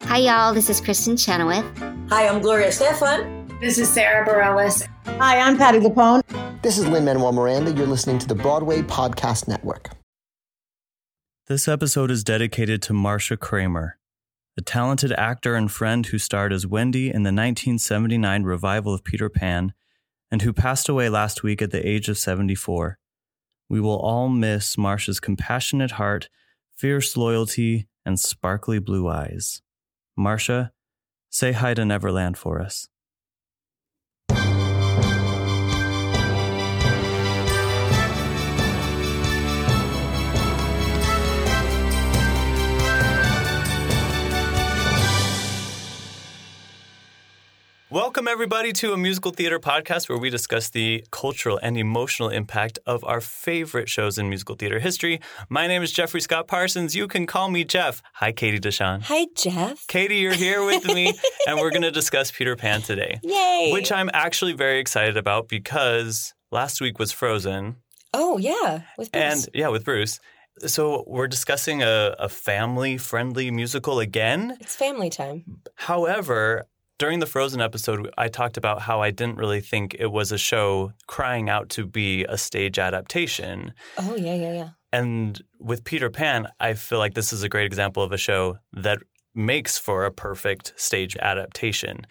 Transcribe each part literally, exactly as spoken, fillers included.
Hi, y'all. This is Kristen Chenoweth. Hi, I'm Gloria Estefan. This is Sarah Bareilles. Hi, I'm Patti LuPone. This is Lin-Manuel Miranda. You're listening to the Broadway Podcast Network. This episode is dedicated to Marcia Kramer, a talented actor and friend who starred as Wendy in the nineteen seventy-nine revival of Peter Pan and who passed away last week at the age of seventy-four. We will all miss Marcia's compassionate heart, fierce loyalty, and sparkly blue eyes. Marcia, say hi to Neverland for us. Welcome, everybody, to a musical theater podcast where we discuss the cultural and emotional impact of our favorite shows in musical theater history. My name is Jeffrey Scott Parsons. You can call me Jeff. Hi, Katie Deshawn. Hi, Jeff. Katie, you're here with me, and we're going to discuss Peter Pan today. Yay! Which I'm actually very excited about because last week was Frozen. Oh, yeah, with Bruce. And, yeah, with Bruce. So we're discussing a, a family-friendly musical again. It's family time. However, during the Frozen episode, I talked about how I didn't really think it was a show crying out to be a stage adaptation. Oh, yeah, yeah, yeah. And with Peter Pan, I feel like this is a great example of a show that makes for a perfect stage adaptation.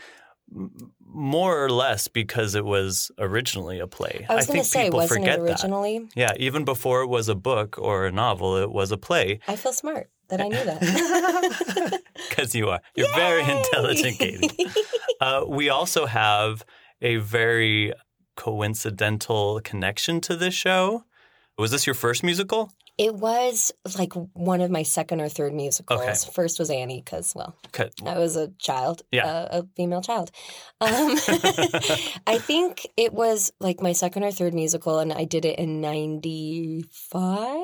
More or less because it was originally a play. I was going to say, wasn't forget it originally? That. Yeah, even before it was a book or a novel, it was a play. I feel smart that I knew that. Because you are. You're Yay! Very intelligent, Katie. uh, we also have a very coincidental connection to this show. Was this your first musical? It was like one of my second or third musicals. Okay. First was Annie because, well, okay. I was a child, yeah. uh, a female child. Um, I think it was like my second or third musical, and I did it in ninety-five.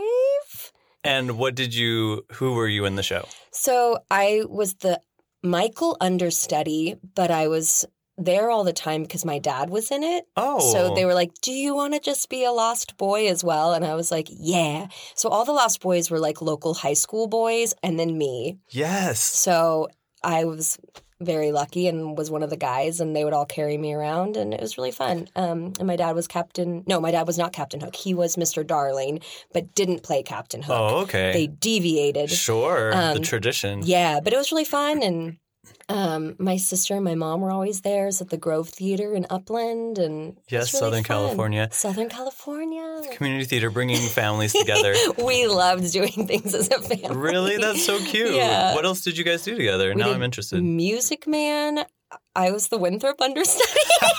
And what did you, who were you in the show? So I was the Michael understudy, but I was there all the time because my dad was in it. Oh. So they were like, do you want to just be a Lost Boy as well? And I was like, yeah. So all the Lost Boys were like local high school boys and then me. Yes. So I was very lucky and was one of the guys, and they would all carry me around, and it was really fun. Um, and my dad was Captain – no, my dad was not Captain Hook. He was Mister Darling, but didn't play Captain Hook. Oh, okay. They deviated. Sure, um, the tradition. Yeah, but it was really fun, and um, my sister and my mom were always there. It was at the Grove Theater in Upland, and yes, really Southern fun. California. Southern California. Community theater, bringing families together. We loved doing things as a family. Really? That's so cute. Yeah. What else did you guys do together? We now did I'm interested. Music Man. I was the Winthrop understudy.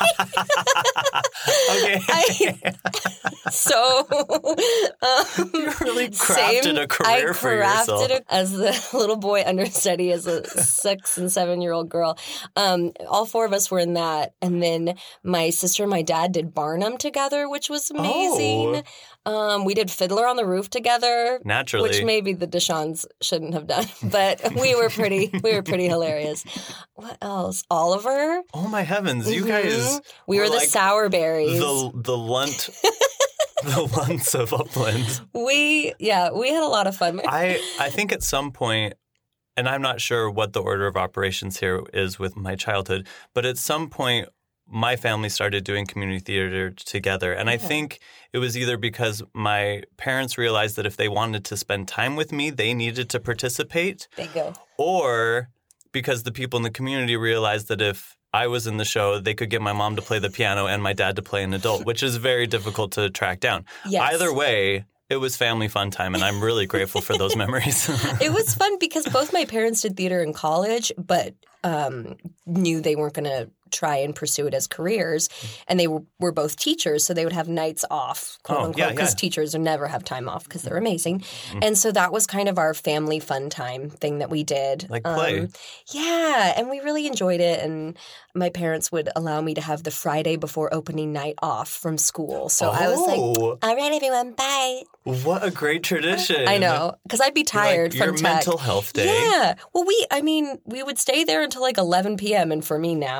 Okay. I, so um, you really crafted same, a career I for yourself. I crafted it as the little boy understudy as a six and seven year old girl. Um, all four of us were in that, and then my sister and my dad did Barnum together, which was amazing. Oh. Um, we did Fiddler on the Roof together, naturally, which maybe the Deshawns shouldn't have done, but we were pretty, we were pretty hilarious. What else? Oliver. Oh my heavens! You mm-hmm. guys, we were, were the like sour berries, the the lunt, the lunts of Upland. We yeah, we had a lot of fun. I I think at some point, and I'm not sure what the order of operations here is with my childhood, but at some point, my family started doing community theater together. And yeah. I think it was either because my parents realized that if they wanted to spend time with me, they needed to participate. They go. Or because the people in the community realized that if I was in the show, they could get my mom to play the piano and my dad to play an adult, which is very difficult to track down. Yes. Either way, it was family fun time, and I'm really grateful for those memories. It was fun because both my parents did theater in college, but um, knew they weren't going to try and pursue it as careers. And they were, were both teachers, so they would have nights off, quote oh, unquote, because yeah, yeah. teachers never have time off because they're amazing. Mm-hmm. And so that was kind of our family fun time thing that we did. Like play. Um, yeah, and we really enjoyed it. And my parents would allow me to have the Friday before opening night off from school. So oh. I was like, all right, everyone, bye. What a great tradition. I know, because I'd be tired like from your tech. mental health day. Yeah. Well, we, I mean, we would stay there until like eleven p.m. And for me now, as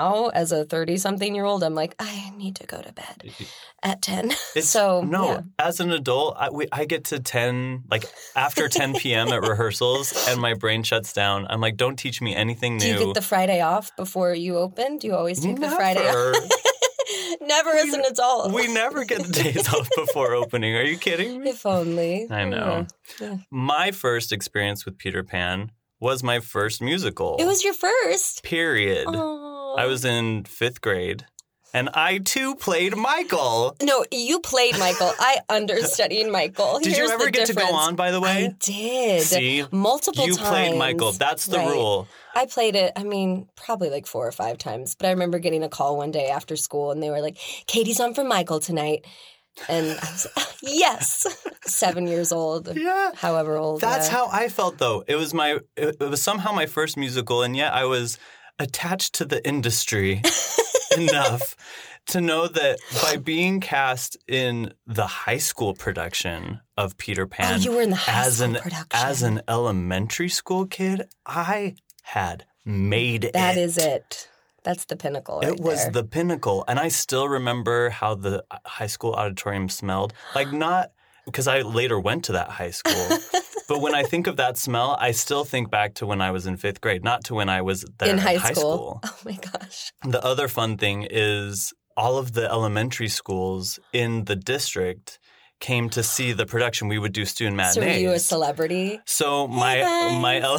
as a thirty-something-year-old, I'm like, I need to go to bed at ten. It's, so, no, yeah. As an adult, I, we, I get to ten, like after ten p.m. at rehearsals and my brain shuts down. I'm like, don't teach me anything new. Do you get the Friday off before you open? Do you always take Never. the Friday off? Never as an adult. We never get the days off before opening. Are you kidding me? If only. I know. Yeah. Yeah. My first experience with Peter Pan was my first musical. It was your first? Period. Aww. I was in fifth grade. And I, too, played Michael. No, you played Michael. I understudied Michael. Did Here's you ever the get difference. to go on, by the way? I did. See? Multiple you times. You played Michael. That's the right. rule. I played it, I mean, probably like four or five times. But I remember getting a call one day after school, and they were like, Katie's on for Michael tonight. And I was like, yes. Seven years old. Yeah. However old. That's yeah. how I felt, though. It was my. It, it was somehow my first musical, and yet I was attached to the industry enough to know that by being cast in the high school production of Peter Pan, oh, you were in the high as school an production. as an elementary school kid, I had made it. That is it. That's the pinnacle right It was there. the pinnacle. And I still remember how the high school auditorium smelled. Like not because I later went to that high school. But when I think of that smell, I still think back to when I was in fifth grade, not to when I was there in high, high school. school. Oh my gosh. The other fun thing is all of the elementary schools in the district came to see the production. We would do student matinees. So were you a celebrity? So my Hey my ele-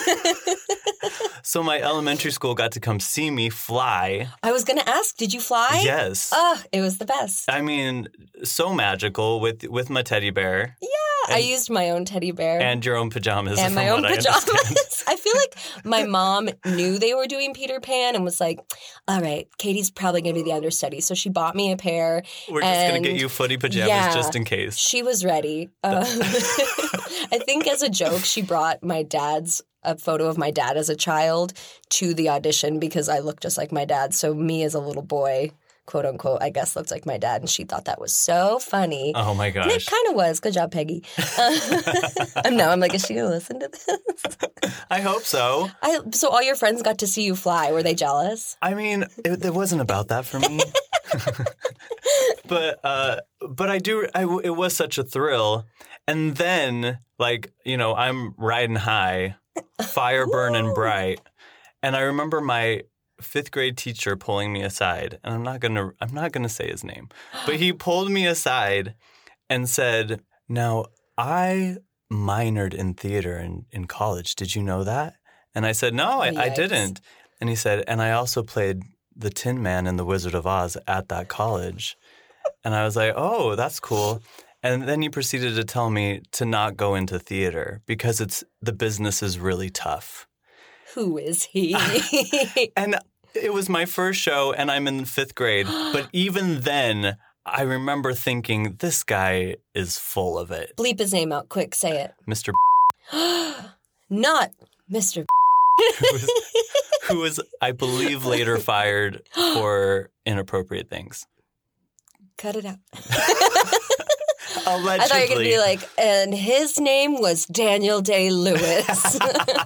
so my elementary school got to come see me fly. I was going to ask, did you fly? Yes. Oh, it was the best. I mean, so magical with with my teddy bear. Yeah. I used my own teddy bear. And your own pajamas. And my from own what I pajamas. understand. I feel like my mom knew they were doing Peter Pan and was like, all right, Katie's probably going to be the understudy. So she bought me a pair. We're just going to get you footy pajamas yeah, just in case. She was ready. Um, I think as a joke, she brought my dad's a photo of my dad as a child to the audition because I looked just like my dad. So me as a little boy, quote unquote, I guess looked like my dad. And she thought that was so funny. Oh my gosh. And it kind of was. Good job, Peggy. Uh, I'm now I'm like, is she going to listen to this? I hope so. I, so all your friends got to see you fly. Were they jealous? I mean, it, it wasn't about that for me. but uh, but I do, I, it was such a thrill. And then, like, you know, I'm riding high, fire burning bright. And I remember my fifth grade teacher pulling me aside, and I'm not gonna I'm not gonna say his name, but he pulled me aside and said, "Now I minored in theater in, in college. Did you know that?" And I said, "No, I, I didn't." And he said, "And I also played the Tin Man in The Wizard of Oz at that college." And I was like, "Oh, that's cool." And then he proceeded to tell me to not go into theater because it's the business is really tough. Who is he? And it was my first show, and I'm in fifth grade. But even then, I remember thinking, this guy is full of it. Bleep his name out. Quick, say it. Mister Not Mister who was, who was, I believe, later fired for inappropriate things. Cut it out. Allegedly. I thought you were going to be like, and his name was Daniel Day-Lewis.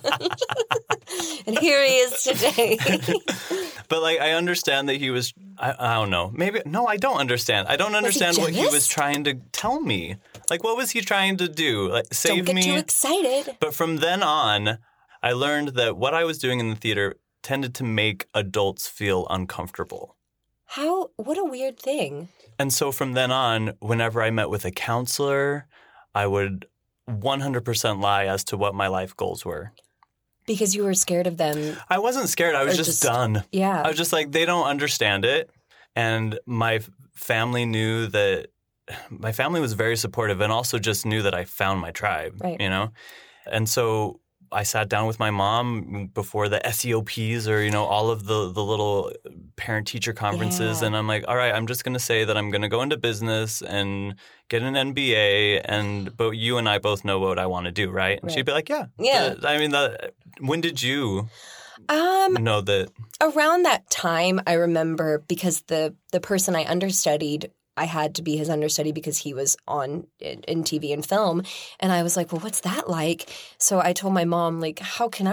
And here he is today. But, like, I understand that he was, I, I don't know. Maybe, no, I don't understand. I don't understand what he jealous? was trying to tell me. Like, what was he trying to do? Like, save Don't get me? too excited. But from then on, I learned that what I was doing in the theater tended to make adults feel uncomfortable. How? What a weird thing. And so from then on, whenever I met with a counselor, I would one hundred percent lie as to what my life goals were. Because you were scared of them. I wasn't scared. I was Or just, just- done. Yeah. I was just like, they don't understand it. And my family knew that my family was very supportive and also just knew that I found my tribe, Right. you know? And so I sat down with my mom before the S E O Ps or, you know, all of the, the little parent-teacher conferences. Yeah. And I'm like, all right, I'm just going to say that I'm going to go into business and get an M B A. And but you and I both know what I want to do, right? And Right. she'd be like, yeah. Yeah. Uh, I mean, the, when did you Um, know that? around that time, I remember because the the person I understudied, I had to be his understudy because he was on in, in T V and film, and I was like, "Well, what's that like?" So I told my mom, like, "How can I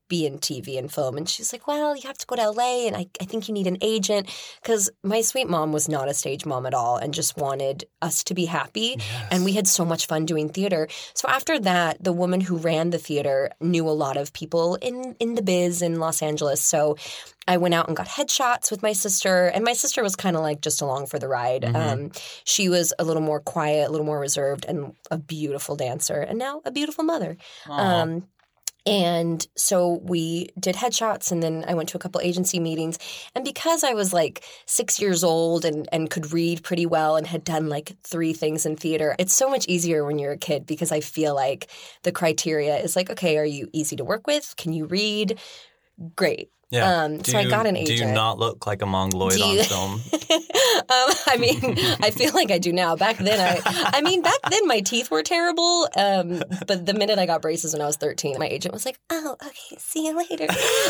be in T V and film. And she's like, well, you have to go to L A and I, I think you need an agent. Because my sweet mom was not a stage mom at all and just wanted us to be happy. Yes. And we had so much fun doing theater. So after that, the woman who ran the theater knew a lot of people in, in the biz in Los Angeles. So I went out and got headshots with my sister. And my sister was kind of like just along for the ride. Mm-hmm. Um, she was a little more quiet, a little more reserved, and a beautiful dancer. And now a beautiful mother. Um, And so we did headshots, and then I went to a couple agency meetings. And because I was like six years old and, and could read pretty well and had done like three things in theater, it's so much easier when you're a kid because I feel like the criteria is like, okay, are you easy to work with? Can you read? Great. Yeah. Um, so you, I got an agent. Do you not look like a Mongoloid on film? um, I mean, I feel like I do now. Back then, I I mean, back then my teeth were terrible. Um, but the minute I got braces when I was thirteen, my agent was like, oh, okay, see you later.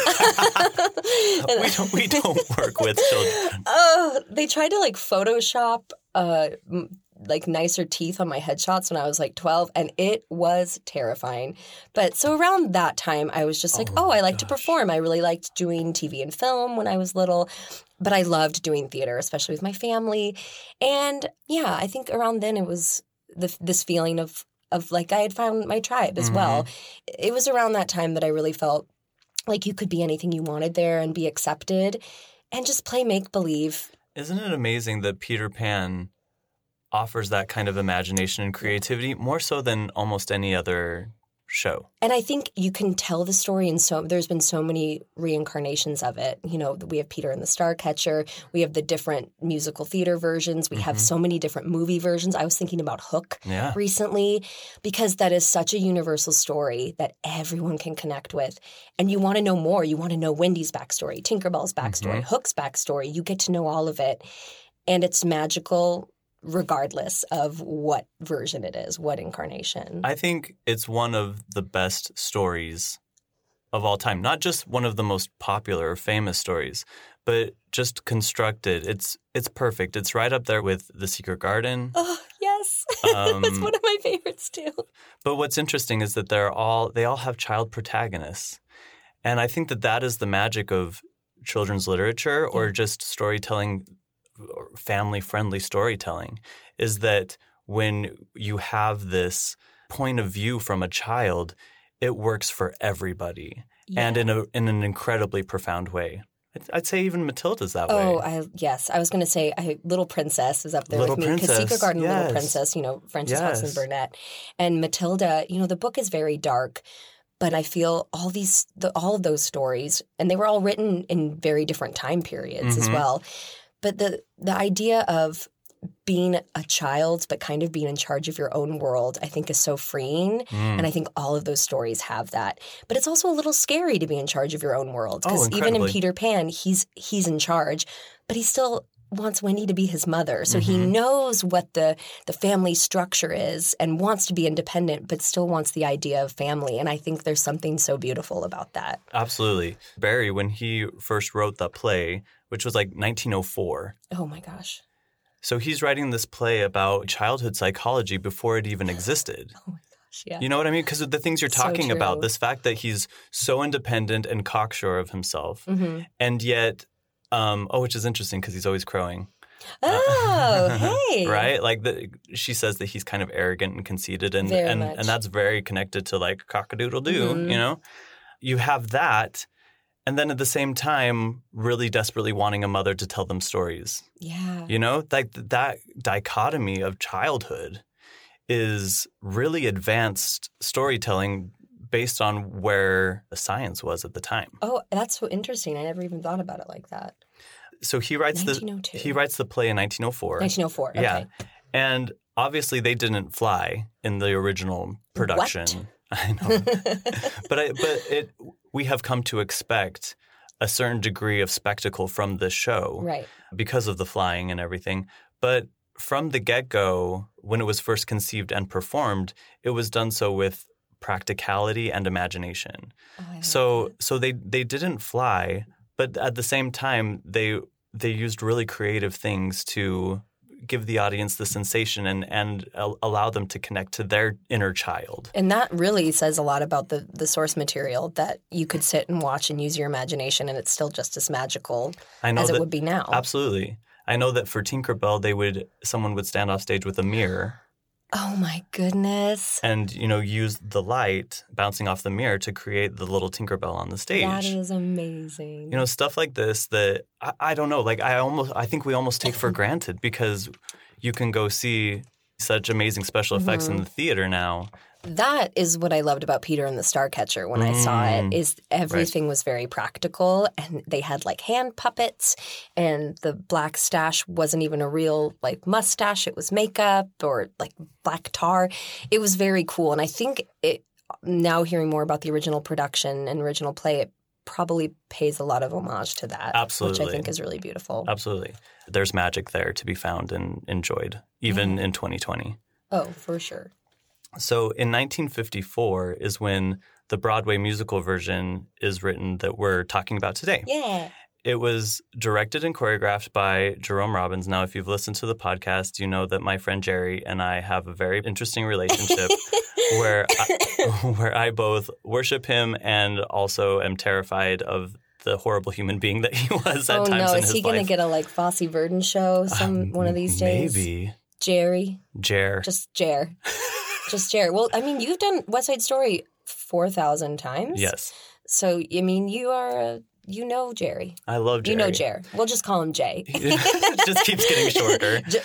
we, don't, we don't work with children. Oh, they tried to like Photoshop uh like nicer teeth on my headshots when I was like twelve, and it was terrifying. But so around that time, I was just like, oh, oh I like gosh. to perform. I really liked doing T V and film when I was little, but I loved doing theater, especially with my family. And yeah, I think around then it was the, this feeling of, of like I had found my tribe as mm-hmm. well. It was around that time that I really felt like you could be anything you wanted there and be accepted and just play make-believe. Isn't it amazing that Peter Pan offers that kind of imagination and creativity more so than almost any other show? And I think you can tell the story, and so there's been so many reincarnations of it. You know, we have Peter and the Starcatcher. We have the different musical theater versions. We mm-hmm. have so many different movie versions. I was thinking about Hook yeah. recently because that is such a universal story that everyone can connect with. And you want to know more. You want to know Wendy's backstory, Tinkerbell's backstory, mm-hmm. Hook's backstory. You get to know all of it. And it's magical regardless of what version it is, what incarnation. I think it's one of the best stories of all time. Not just one of the most popular or famous stories, but just constructed. It's it's perfect. It's right up there with The Secret Garden. Oh, yes. Um, That's one of my favorites too. But what's interesting is that they're all they all have child protagonists. And I think that that is the magic of children's literature or yeah. just storytelling, family-friendly storytelling, is that when you have this point of view from a child, it works for everybody yeah. and in a in an incredibly profound way. I'd, I'd say even Matilda's that oh, way. Oh, I, yes. I was going to say I, Little Princess is up there Little with me. Because Secret Garden, yes. Little Princess, you know, Frances yes. Hodgson Burnett. And Matilda, you know, the book is very dark. But I feel all these, the, all of those stories, and they were all written in very different time periods mm-hmm. as well. But the the idea of being a child but kind of being in charge of your own world, I think is so freeing. Mm. And I think all of those stories have that. But it's also a little scary to be in charge of your own world. Because oh, even in Peter Pan, he's he's in charge, but he still wants Wendy to be his mother. So mm-hmm. he knows what the, the family structure is and wants to be independent, but still wants the idea of family. And I think there's something so beautiful about that. Absolutely. Barry, when he first wrote the play, which was like nineteen oh four. Oh, my gosh. So he's writing this play about childhood psychology before it even existed. Oh, my gosh, yeah. You know what I mean? Because of the things you're talking so about, this fact that he's so independent and cocksure of himself, mm-hmm. and yet, um, oh, which is interesting because he's always crowing. Oh, hey. Right? Like the, she says that he's kind of arrogant and conceited, and very and, much. and that's very connected to like cock-a-doodle-doo, mm-hmm. you know? You have that. And then at the same time, really desperately wanting a mother to tell them stories. Yeah. You know, like that dichotomy of childhood is really advanced storytelling based on where the science was at the time. Oh, that's so interesting. I never even thought about it like that. So he writes the he writes the play in nineteen oh four. nineteen oh four. Okay. Yeah. And obviously they didn't fly in the original production. What? I know. but I, but it we have come to expect a certain degree of spectacle from this show. Right. Because of the flying and everything. But from the get-go, when it was first conceived and performed, it was done so with practicality and imagination. Oh, I so so they, they didn't fly, but at the same time they they used really creative things to give the audience the sensation and, and allow them to connect to their inner child. And that really says a lot about the, the source material, that you could sit and watch and use your imagination and it's still just as magical I know as that, it would be now. Absolutely. I know that for Tinkerbell, they would someone would stand off stage with a mirror. Oh, my goodness. And, you know, use the light bouncing off the mirror to create the little Tinkerbell on the stage. That is amazing. You know, stuff like this that, I, I don't know, like I almost, I think we almost take for granted because you can go see such amazing special effects mm-hmm. in the theater now. That is what I loved about Peter and the Starcatcher when mm. I saw it, is everything right. was very practical, and they had like hand puppets, and the black stash wasn't even a real like mustache. It was makeup or like black tar. It was very cool. And I think it now hearing more about the original production and original play, it probably pays a lot of homage to that. Absolutely. Which I think is really beautiful. Absolutely. There's magic there to be found and enjoyed, even yeah. in twenty twenty. Oh, for sure. So in nineteen fifty-four is when the Broadway musical version is written that we're talking about today. Yeah. It was directed and choreographed by Jerome Robbins. Now, if you've listened to the podcast, you know that my friend Jerry and I have a very interesting relationship where I, where I both worship him and also am terrified of the horrible human being that he was at oh, times no. in his life. Oh no, is he going to get a like Fosse Verdon show some um, one of these days? Maybe. Jerry. Jer. Just Jer. Just Jer. Well, I mean, you've done West Side Story four thousand times. Yes. So, I mean, you are, uh, you know Jerry. I love Jerry. You know Jer. We'll just call him Jay. It just keeps getting shorter. J-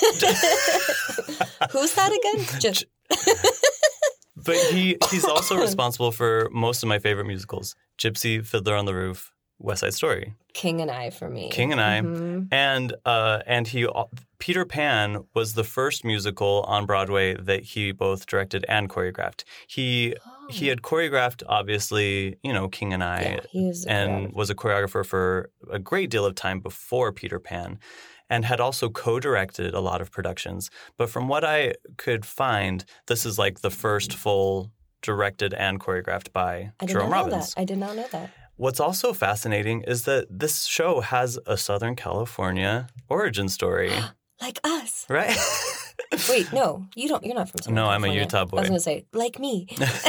Who's that again? J- but he he's also responsible for most of my favorite musicals. Gypsy, Fiddler on the Roof, West Side Story. King and I for me. King and I. Mm-hmm. And uh, and he Peter Pan was the first musical on Broadway that he both directed and choreographed. He oh. he had choreographed, obviously, you know, King and I, yeah, he was and was a choreographer for a great deal of time before Peter Pan, and had also co-directed a lot of productions. But from what I could find, this is like the first full directed and choreographed by I did Jerome not know Robbins. That. I did not know that. What's also fascinating is that this show has a Southern California origin story. Like us. Right? Wait, no. You don't you're not from Southern No, California. I'm a Utah boy. I was going to say, like me.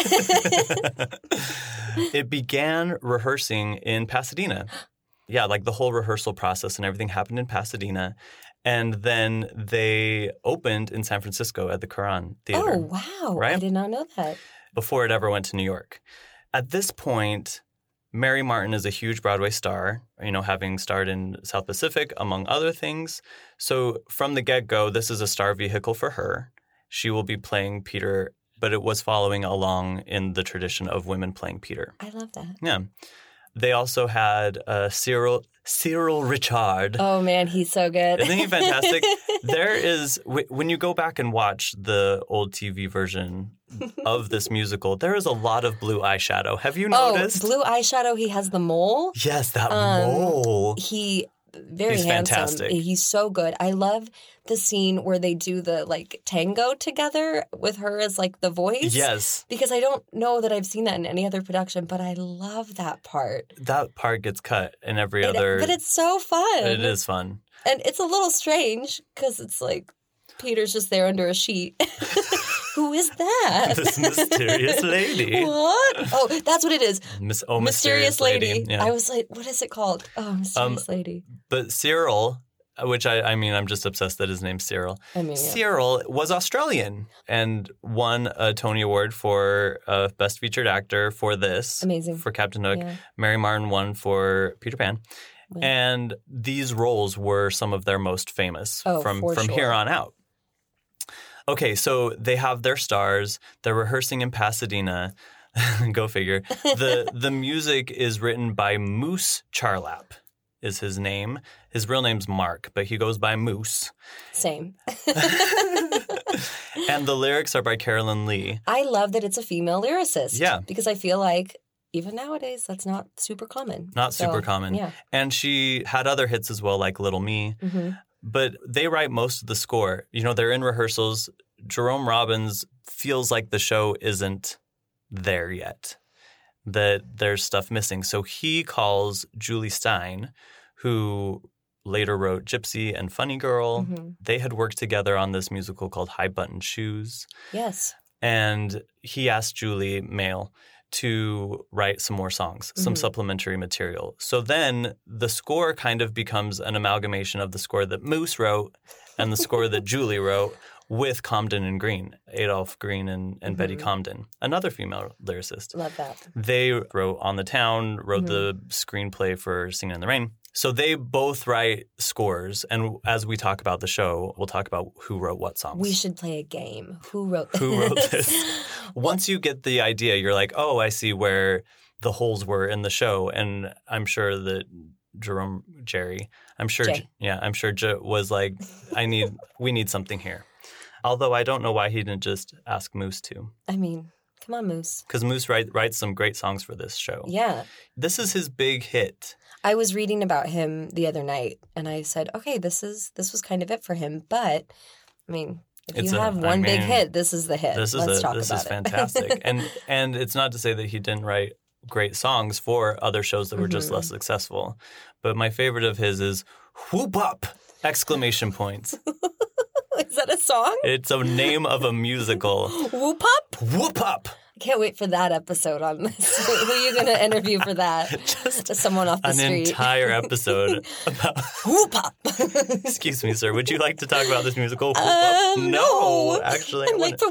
It began rehearsing in Pasadena. Yeah, like the whole rehearsal process and everything happened in Pasadena. And then they opened in San Francisco at the Curran Theater. Oh, wow. Right? I did not know that. Before it ever went to New York. At this point, Mary Martin is a huge Broadway star, you know, having starred in South Pacific, among other things. So from the get-go, this is a star vehicle for her. She will be playing Peter, but it was following along in the tradition of women playing Peter. I love that. Yeah. They also had uh, Cyril Cyril Richard. Oh, man, he's so good. Isn't he fantastic? There is, when you go back and watch the old T V version of this musical, there is a lot of blue eyeshadow. Have you noticed? Oh, blue eyeshadow. He has the mole. Yes, that um, mole. He, very He's handsome. fantastic. He's so good. I love the scene where they do the like tango together with her as like the voice. Yes. Because I don't know that I've seen that in any other production, but I love that part. That part gets cut in every It- other. But it's so fun. It is fun. And it's a little strange because it's like Peter's just there under a sheet. Who is that? This mysterious lady. What? Oh, that's what it is. Mis- oh, mysterious, mysterious lady. lady. Yeah. I was like, what is it called? Oh, mysterious um, lady. But Cyril, which I, I mean, I'm just obsessed that his name's Cyril. I mean, yeah. Cyril was Australian and won a Tony Award for uh, Best Featured Actor for this. Amazing. For Captain Hook. Yeah. Mary Martin won for Peter Pan. Yeah. And these roles were some of their most famous Oh, from, for from sure. here on out. Okay, so they have their stars. They're rehearsing in Pasadena. Go figure. The the music is written by Moose Charlap is his name. His real name's Mark, but he goes by Moose. Same. And the lyrics are by Carolyn Lee. I love that it's a female lyricist. Yeah. Because I feel like even nowadays, that's not super common. Not So, super common. Yeah. And she had other hits as well, like Little Me. Mm-hmm. But they write most of the score. You know, they're in rehearsals. Jerome Robbins feels like the show isn't there yet, that there's stuff missing. So he calls Julie Stein, who later wrote Gypsy and Funny Girl. Mm-hmm. They had worked together on this musical called High Button Shoes. Yes. And he asked Julie Mayle to write some more songs, some Mhm. supplementary material. So then the score kind of becomes an amalgamation of the score that Moose wrote and the score that Julie wrote with Comden and Green, Adolph Green and, and Betty Mhm. Comden, another female lyricist. Love that. They wrote On the Town, wrote Mhm. the screenplay for Singing in the Rain. So they both write scores. And as we talk about the show, we'll talk about who wrote what songs. We should play a game. Who wrote this? Who wrote this? Once you get the idea, you're like, oh, I see where the holes were in the show. And I'm sure that Jerome, Jerry, I'm sure, Jay. yeah, I'm sure J- was like, I need, we need something here. Although I don't know why he didn't just ask Moose to. I mean, come on, Moose. Because Moose write, writes some great songs for this show. Yeah. This is his big hit. I was reading about him the other night, and I said, okay, this is this was kind of it for him. But, I mean, if It's you a- have I one big mean, hit, this is the hit. This is Let's a, talk this about is it. fantastic. and and it's not to say that he didn't write great songs for other shows that were just Mhm. less successful. But my favorite of his is Whoop Up! Exclamation points. Is that a song? It's a name of a musical. Whoop up! Whoop Up! I can't wait for that episode on this. Who are you going to interview for that? Just someone off the An street. entire episode about. Whoop up! Excuse me, sir. Would you like to talk about this musical? Whoop Uh, Up? no. actually. I'm I late for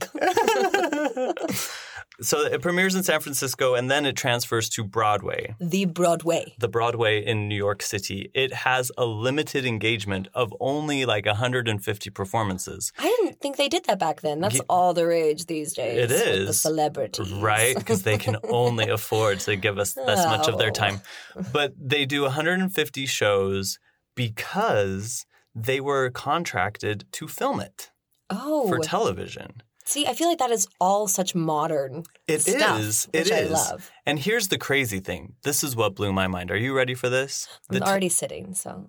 work. So it premieres in San Francisco and then it transfers to Broadway. The Broadway. The Broadway in New York City. It has a limited engagement of only like one hundred fifty performances. I didn't think they did that back then. That's Ye- all the rage these days. It with the is. celebrities. Right? Because they can only afford to give us this much of their Oh. time. But they do one hundred fifty shows because they were contracted to film it Oh. for television. See, I feel like that is all such modern It stuff, is. which It I is. love. And here's the crazy thing. This is what blew my mind. Are you ready for this? The I'm te- already sitting, so.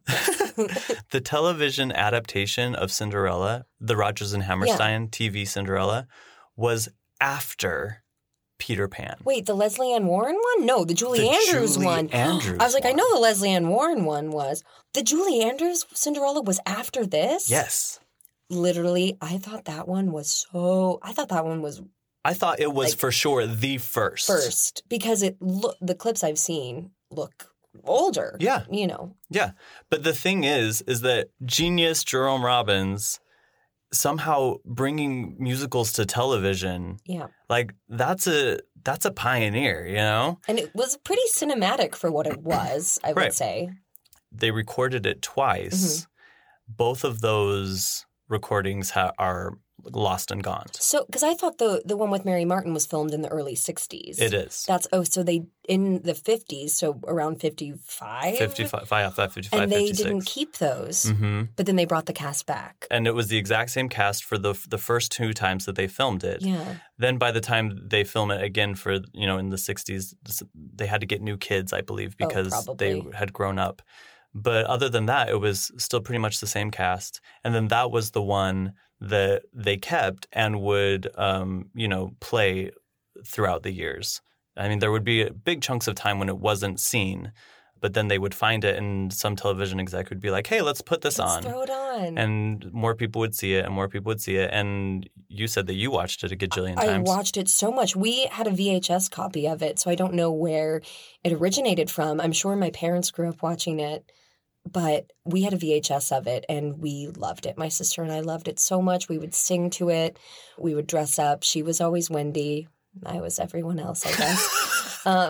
the television adaptation of Cinderella, the Rodgers and Hammerstein T V Cinderella, was after Peter Pan. Wait, the Leslie Ann Warren one? No, the Julie The Andrews Julie one. Andrews I was like, I one. know the Leslie Ann Warren one was. The Julie Andrews Cinderella was after this? Yes. Literally, I thought that one was so. I thought that one was I thought it was Like, for sure the first. first because it look the clips I've seen look older. Yeah. You know. Yeah. But the thing is, is that genius Jerome Robbins somehow bringing musicals to television, Yeah. like that's a that's a pioneer, you know? And it was pretty cinematic for what it was, I would Right. say. They recorded it twice. Mm-hmm. Both of those recordings ha- are lost and gone. So, because I thought the the one with Mary Martin was filmed in the early sixties. It is. That's oh, so they in the fifties, so around fifty-five. fifty-five, fifty-five, and they fifty-six. didn't keep those, Mm-hmm. but then they brought the cast back. And it was the exact same cast for the the first two times that they filmed it. Yeah. Then by the time they film it again for, you know, in the sixties, they had to get new kids, I believe, Oh, because they probably. had grown up. But other than that, it was still pretty much the same cast. And then that was the one that they kept and would, um, you know, play throughout the years. I mean, there would be big chunks of time when it wasn't seen, but then they would find it and some television exec would be like, hey, let's put this Let's on. throw it on. And more people would see it and more people would see it. And you said that you watched it a gajillion I times. watched it so much. We had a V H S copy of it, so I don't know where it originated from. I'm sure my parents grew up watching it, but we had a V H S of it and we loved it. My sister and I loved it so much. We would sing to it. We would dress up. She was always Wendy. I was everyone else, I guess. um,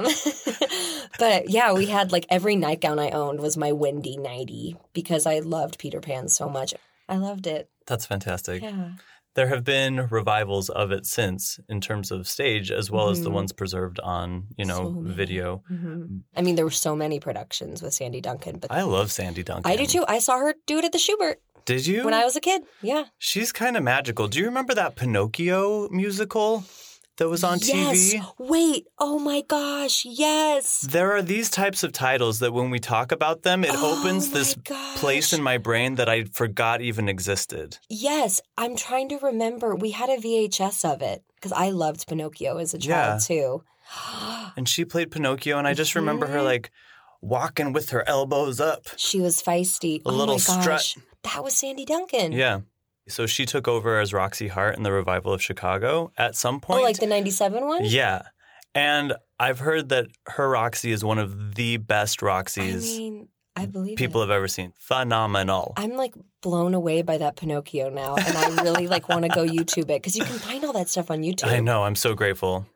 but yeah, we had like every nightgown I owned was my Wendy nightie because I loved Peter Pan so much. I loved it. That's fantastic. Yeah. There have been revivals of it since in terms of stage as well as the Mhm. ones preserved on, you know, So many. video. hmm I mean, there were so many productions with Sandy Duncan, but I love Sandy Duncan. I do too. I saw her do it at the Schubert Did you? when I was a kid. Yeah. She's kind of magical. Do you remember that Pinocchio musical that was on yes. T V? Wait. Oh my gosh. Yes. There are these types of titles that when we talk about them, it Oh opens my this gosh. place in my brain that I forgot even existed. Yes. I'm trying to remember. We had a V H S of it because I loved Pinocchio as a child Yeah. too. And she played Pinocchio, and I just remember her Mhm. like walking with her elbows up. She was feisty. A oh little my strut. gosh. That was Sandy Duncan. Yeah. So she took over as Roxy Hart in the revival of Chicago at some point. Oh, like the ninety-seven one? Yeah. And I've heard that her Roxy is one of the best Roxys I mean, I believe people it. have ever seen. Phenomenal. I'm like blown away by that Pinocchio now, and I really like want to go YouTube it because you can find all that stuff on YouTube. I know. I'm so grateful.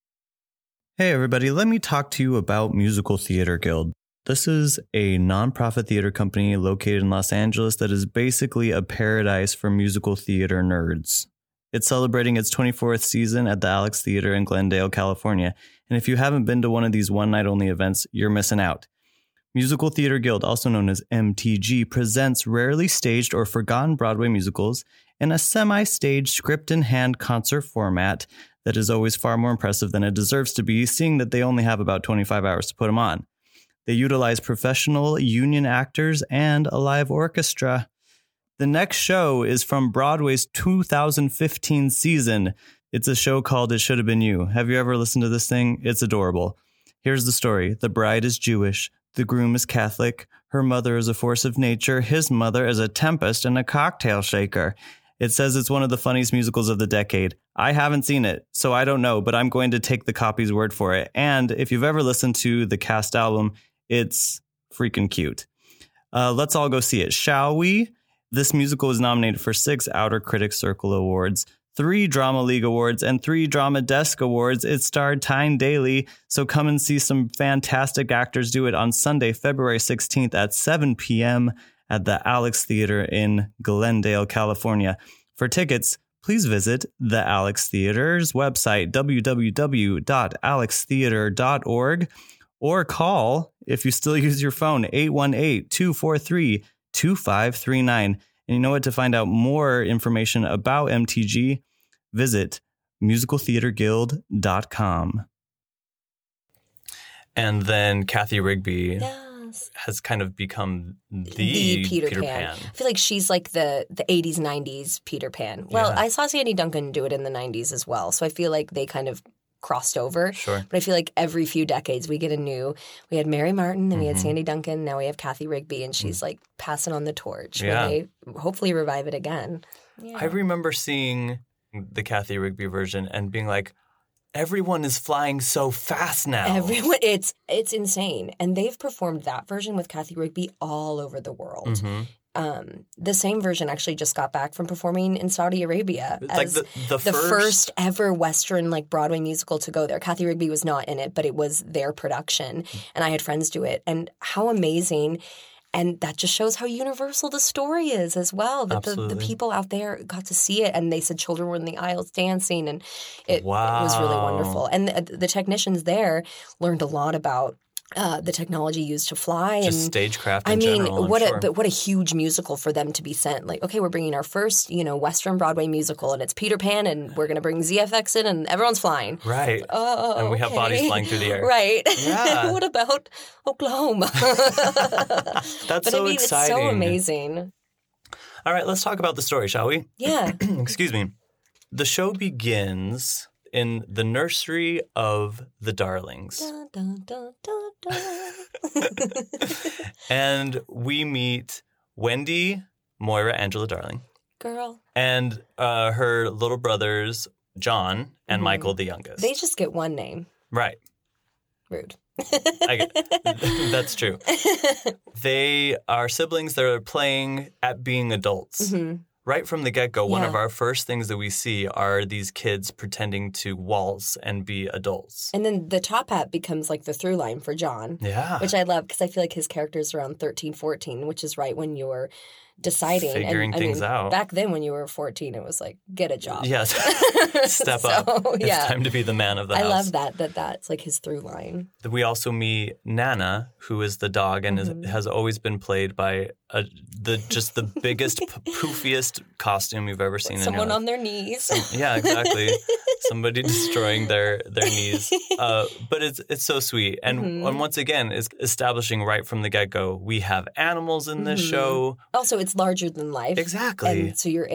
Hey, everybody. Let me talk to you about Musical Theater Guild. This is a nonprofit theater company located in Los Angeles that is basically a paradise for musical theater nerds. It's celebrating its twenty-fourth season at the Alex Theater in Glendale, California. And if you haven't been to one of these one-night-only events, you're missing out. Musical Theater Guild, also known as M T G, presents rarely staged or forgotten Broadway musicals in a semi-staged script-in-hand concert format that is always far more impressive than it deserves to be, seeing that they only have about twenty-five hours to put them on. They utilize professional union actors and a live orchestra. The next show is from Broadway's two thousand fifteen season. It's a show called It Should Have Been You. Have you ever listened to this thing? It's adorable. Here's the story. The bride is Jewish. The groom is Catholic. Her mother is a force of nature. His mother is a tempest and a cocktail shaker. It says it's one of the funniest musicals of the decade. I haven't seen it, so I don't know, but I'm going to take the copy's word for it. And if you've ever listened to the cast album, it's freaking cute. Uh, let's all go see it, shall we? This musical was nominated for six Outer Critics Circle Awards, three Drama League Awards, and three Drama Desk Awards. It starred Tyne Daly, so come and see some fantastic actors do it on Sunday, February sixteenth at seven p.m. at the Alex Theater in Glendale, California. For tickets, please visit the Alex Theater's website, w w w dot alex theater dot org, or call, if you still use your phone, eight one eight, two four three, two five three nine. And you know what? To find out more information about M T G, visit musical theater guild dot com. And then Kathy Rigby Yes. has kind of become the, The Peter, Peter Pan. Pan. I feel like she's like the the eighties, nineties Peter Pan. Well, Yeah. I saw Sandy Duncan do it in the nineties as well, so I feel like they kind of crossed over. Sure. But I feel like every few decades we get a new. We had Mary Martin, then we had Mhm. Sandy Duncan, now we have Kathy Rigby, and she's like passing on the torch. Yeah. When they hopefully revive it again. Yeah. I remember seeing the Kathy Rigby version and being like, everyone is flying so fast now. Everyone, it's it's insane, and they've performed that version with Kathy Rigby all over the world. Mhm. Um, the same version actually just got back from performing in Saudi Arabia It's like as the, the, the first, first ever Western like Broadway musical to go there. Kathy Rigby was not in it, but it was their production, and I had friends do it. And how amazing! And that just shows how universal the story is as well. That the, the Absolutely. people out there got to see it, and they said children were in the aisles dancing, and it, it was really Wow. wonderful. And the, the technicians there learned a lot about uh, the technology used to fly just and stagecraft in I mean, general, I'm what sure. a but what a huge musical for them to be sent. Like, okay, we're bringing our first, you know, Western Broadway musical, and it's Peter Pan, and we're going to bring Z F X in, and everyone's flying. Right. Oh, And we have okay. bodies flying through the air. Right. Yeah. What about Oklahoma? That's but so I mean, exciting. it's so amazing. All right, let's talk about the story, shall we? Yeah. Excuse me. The show begins in the nursery of the Darlings. Dun, dun, dun, dun, dun. And we meet Wendy, Moira, Angela Darling, Girl, and uh, her little brothers, John and Mhm. Michael, the youngest. they just get one name. right. Rude. I get, that's true. They are siblings that are playing at being adults. hmm Right from the get-go, one Yeah. of our first things that we see are these kids pretending to waltz and be adults. And then the top hat becomes like the through line for John. Yeah. Which I love because I feel like his character's around thirteen, fourteen, which is right when you're deciding. Figuring and, I things mean, out. Back then when you were fourteen, it was like, get a job. Yes. Step So, up. It's yeah. time to be the man of the I house. love that, that that's like his through line. We also meet Nana, who is the dog and Mhm. is, has always been played by a, the just the biggest, p- poofiest costume you've ever seen Someone in your on their knees. life. Yeah, exactly. Somebody destroying their their knees. Uh, but it's it's so sweet. And, Mhm. and once again, is establishing right from the get-go, we have animals in this Mhm. show. Also, it's larger than life. Exactly. And so you're in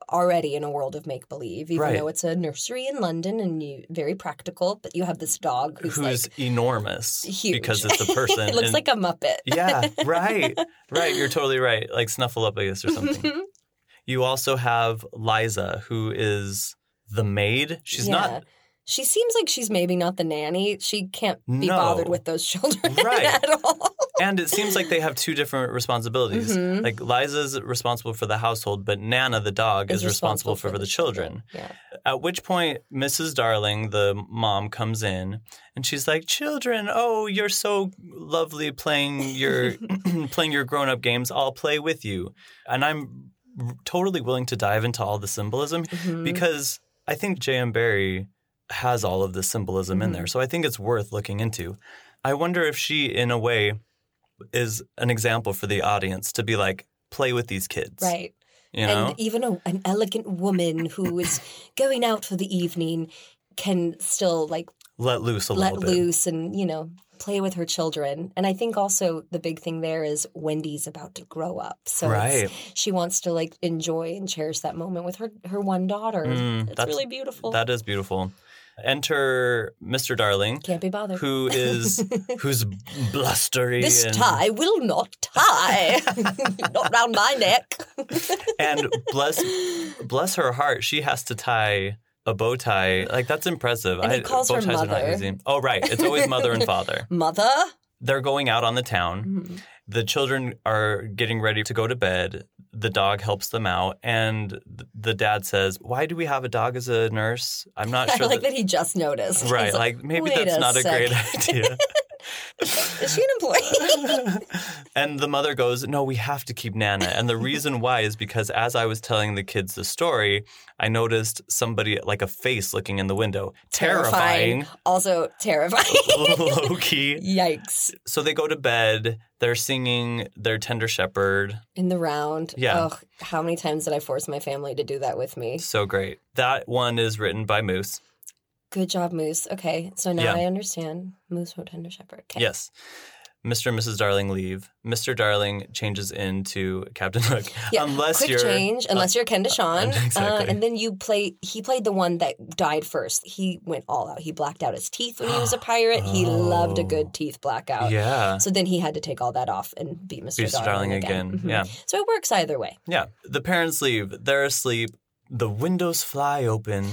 already in a world of make-believe, even Right. though it's a nursery in London and you very practical, but you have this dog who's, Who's like enormous huge. because it's a person. It looks and- like a Muppet. Yeah, right. Right. You're totally right. Like Snuffleupagus or something. You also have Liza, who is the maid. She's Yeah. not She seems like she's maybe not the nanny. She can't be No. bothered with those children Right. at all. And it seems like they have two different responsibilities. Mhm. Like Liza's responsible for the household, but Nana, the dog, is, Is responsible, for, the children. Yeah. At which point, Missus Darling, the mom, comes in and she's like, "Children, oh, you're so lovely playing your playing your grown-up games. I'll play with you." And I'm r- totally willing to dive into all the symbolism Mhm. because I think J M. Barrie has all of the symbolism in there. So I think it's worth looking into. I wonder if she, in a way, is an example for the audience to be like, play with these kids. Right. You know? And even a, an elegant woman who is going out for the evening can still like Let loose a let little bit. loose and, you know, play with her children. And I think also the big thing there is Wendy's about to grow up. So Right. it's, she wants to like enjoy and cherish that moment with her, her one daughter. Mm, it's that's- really beautiful. That is beautiful. Enter Mister Darling, Can't be bothered. who is who's blustery This and, tie will not tie. Not round my neck. and bless bless her heart, she has to tie a bow tie. Like that's impressive. And he calls bow her ties are not mother. easy. Oh right, it's always mother and father. Mother? They're going out on the town. Mm-hmm. The children are getting ready to go to bed. The dog helps them out, and th- the dad says, "Why do we have a dog as a nurse? I'm not I sure." like that he just noticed. Right, He's like maybe "Wait that's a not a great second." idea. Is she an employee? And the mother goes, "No, we have to keep Nana." And the reason why is because as I was telling the kids the story, I noticed somebody, like a face looking in the window. Terrifying. Also terrifying. Low key. Yikes. So they go to bed. They're singing their Tender Shepherd. In the round. Yeah. Ugh, how many times did I force my family to do that with me? So great. That one is written by Moose. Good job, Moose. Okay, so now Yeah. I understand. Moose wrote Tender Shepherd. Okay. Yes. Mister and Missus Darling leave. Mister Darling changes into Captain Hook. Yeah, unless quick you're change, unless you're Ken Deshawn. uh, exactly. Uh, and then you play, he played the one that died first. He went all out. He blacked out his teeth when he was a pirate. He loved a good teeth blackout. Yeah. So then he had to take all that off and be Mister Mister Darling, Darling again. Mhm. Yeah. So it works either way. Yeah. The parents leave. They're asleep. The windows fly open.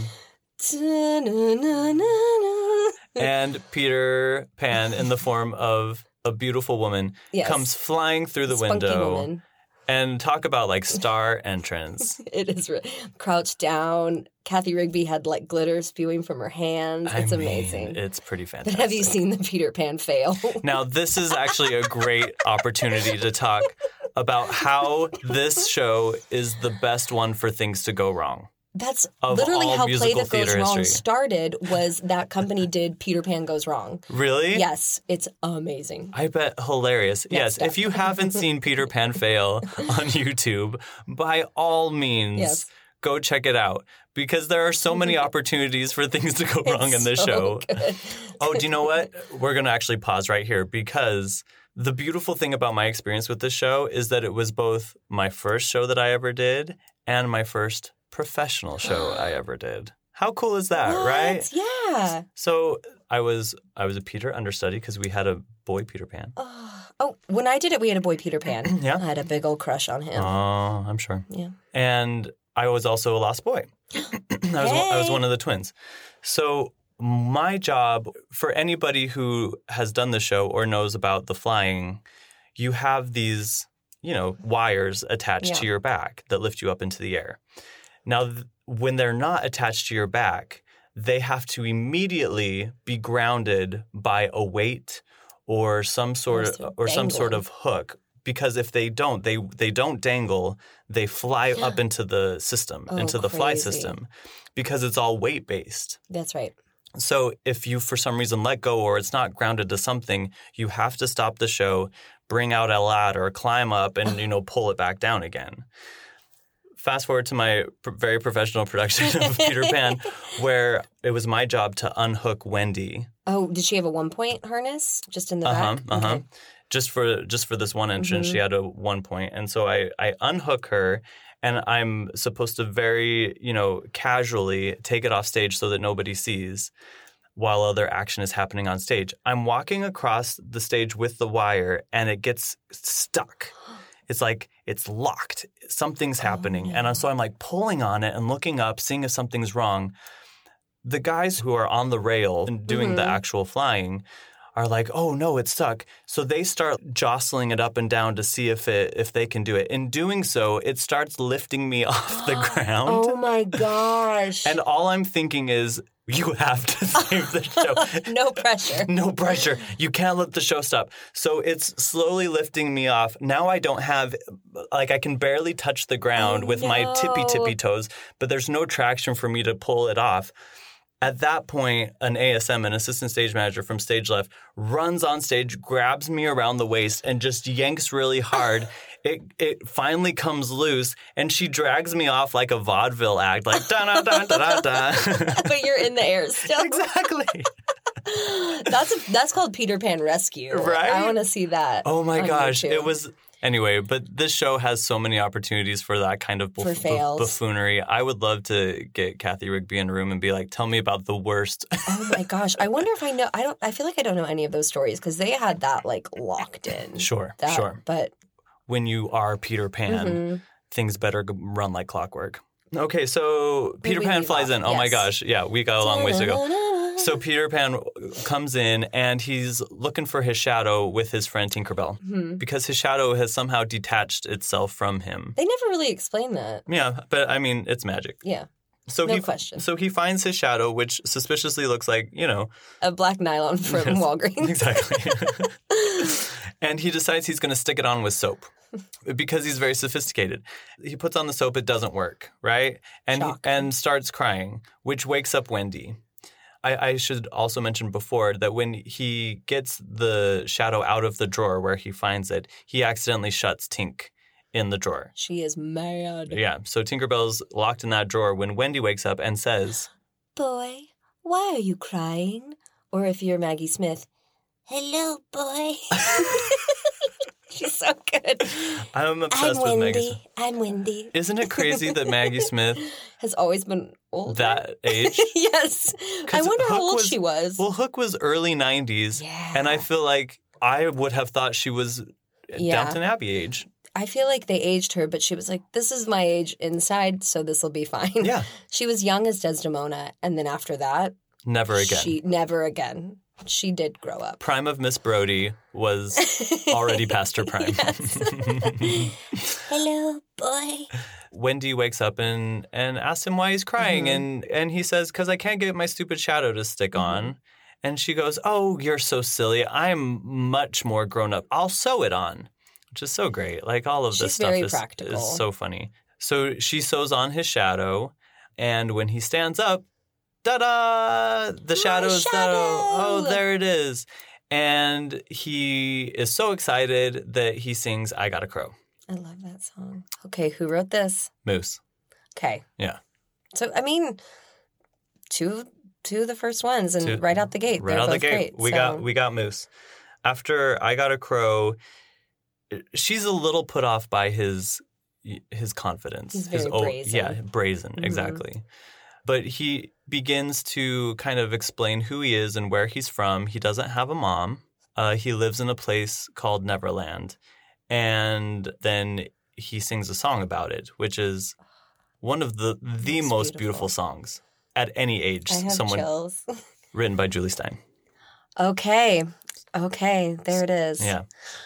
Ta-na-na-na-na. And Peter Pan, in the form of a beautiful woman, Yes. comes flying through the Spunky window. woman. And talk about like star entrance. It is re- crouched down. Kathy Rigby had like glitter spewing from her hands. It's I mean, amazing. It's pretty But fantastic. have you seen the Peter Pan fail? Now, this is actually a great opportunity to talk about how this show is the best one for things to go wrong. That's Of literally all how Play musical That Goes theater Wrong history. started. Was that company did Peter Pan Goes Wrong? Really? Yes, it's amazing. I bet hilarious. yes, step. if you haven't seen Peter Pan fail on YouTube, by all means, Yes. go check it out because there are so many opportunities for things to go wrong in this so show. good. Oh, do you know what? We're going to actually pause right here because the beautiful thing about my experience with this show is that it was both my first show that I ever did and my first professional show I ever did. How cool is that, What? right? Yeah. So I was I was a Peter understudy because we had a boy Peter Pan. Oh, when I did it, we had a boy Peter Pan. Yeah. I had a big old crush on him. Oh, I'm sure. Yeah. And I was also a lost boy. I was one, I was Hey. one of the twins. So my job, for anybody who has done the show or knows about the flying, you have these, you know, wires attached Yeah. to your back that lift you up into the air. Now, th- when they're not attached to your back, they have to immediately be grounded by a weight or some sort Or of so or some sort dangling. of hook. Because if they don't, they they don't dangle. They fly up into the system, Oh, into the fly crazy. system, because it's all weight based. That's right. So if you, for some reason, let go or it's not grounded to something, you have to stop the show, bring out a ladder, climb up, and you know pull it back down again. Fast forward to my pr- very professional production of Peter Pan, where it was my job to unhook Wendy. Oh, did she have a one point harness just in the Uh huh. back? Uh huh. Okay. Just for just for this one entrance, Mhm. she had a one point, and so I I unhook her, and I'm supposed to very, you know, casually take it off stage so that nobody sees while other action is happening on stage. I'm walking across the stage with the wire and it gets stuck. It's like it's locked. Something's happening. Oh, no. And so I'm like pulling on it and looking up, seeing if something's wrong. The guys who are on the rail and doing mm-hmm. the actual flying are like, oh, no, it's stuck. So they start jostling it up and down to see if it if they can do it. In doing so, it starts lifting me off the ground. Oh, my gosh. And all I'm thinking is, you have to save the show. No pressure. No pressure. You can't let the show stop. So it's slowly lifting me off. Now I don't have, like I can barely touch the ground oh, with no. my tippy-tippy toes, but there's no traction for me to pull it off. At that point, an A S M, an assistant stage manager from stage left, runs on stage, grabs me around the waist, and just yanks really hard. It it finally comes loose, and she drags me off like a vaudeville act, like da-da-da-da-da-da. But you're in the air still. Exactly. That's a, that's called Peter Pan Rescue. Right? I want to see that. Oh, my gosh. YouTube. It was... Anyway, but this show has so many opportunities for that kind of buff- buff- buffoonery. I would love to get Kathy Rigby in a room and be like, tell me about the worst. Oh my gosh. I wonder if I know, I don't, I feel like I don't know any of those stories because they had that like locked in. Sure, that, sure. But when you are Peter Pan, mm-hmm. things better run like clockwork. Okay, so Peter Pan flies off. in. Oh yes. my gosh. Yeah, we got a long ways to go. So Peter Pan comes in and he's looking for his shadow with his friend Tinkerbell mm-hmm. because his shadow has somehow detached itself from him. They never really explain that. Yeah, but I mean, it's magic. Yeah. So no he, question. So he finds his shadow, which suspiciously looks like, you know... a black nylon from yes, Walgreens. Exactly. And he decides he's going to stick it on with soap because he's very sophisticated. He puts on the soap, it doesn't work, right? And he, and starts crying, which wakes up Wendy. I, I should also mention before that when he gets the shadow out of the drawer where he finds it, he accidentally shuts Tink in the drawer. She is mad. Yeah. So Tinkerbell's locked in that drawer when Wendy wakes up and says, "Boy, why are you crying?" Or if you're Maggie Smith, "Hello, boy." She's so good. I'm obsessed I'm with Wendy. Maggie Smith. I'm Wendy. Isn't it crazy that Maggie Smith has always been older? That age? Yes. I wonder Hook how old was, she was. Well, Hook was early nineties. Yeah. And I feel like I would have thought she was yeah. Downton Abbey age. I feel like they aged her, but she was like, this is my age inside, so this will be fine. Yeah. She was young as Desdemona, and then after that... Never again. She Never again. She did grow up. Prime of Miss Brodie was already past her prime. Hello, boy. Wendy wakes up and, and asks him why he's crying, mm-hmm. and, and he says, because I can't get my stupid shadow to stick mm-hmm. on. And she goes, oh, you're so silly. I'm much more grown up. I'll sew it on, which is so great. Like, all of She's this stuff very is, practical. is so funny. So she sews on his shadow, and when he stands up, ta-da! The shadow's shadow! Shadow. Oh, there it is. And he is so excited that he sings I Got a Crow. I love that song. Okay, who wrote this? Moose. Okay. Yeah. So, I mean, two two of the first ones, and two, right out the gate. Right They're out both the gate. Great, we so. got we got Moose. After I Got a Crow, she's a little put off by his his confidence. He's very his, brazen. Yeah, brazen, mm-hmm. exactly. But he begins to kind of explain who he is and where he's from. He doesn't have a mom. Uh, he lives in a place called Neverland. And then he sings a song about it, which is one of the, the That's most beautiful. beautiful songs at any age. I have Someone chills. Written by Julie Stein. Okay. Okay. There it is. Yeah.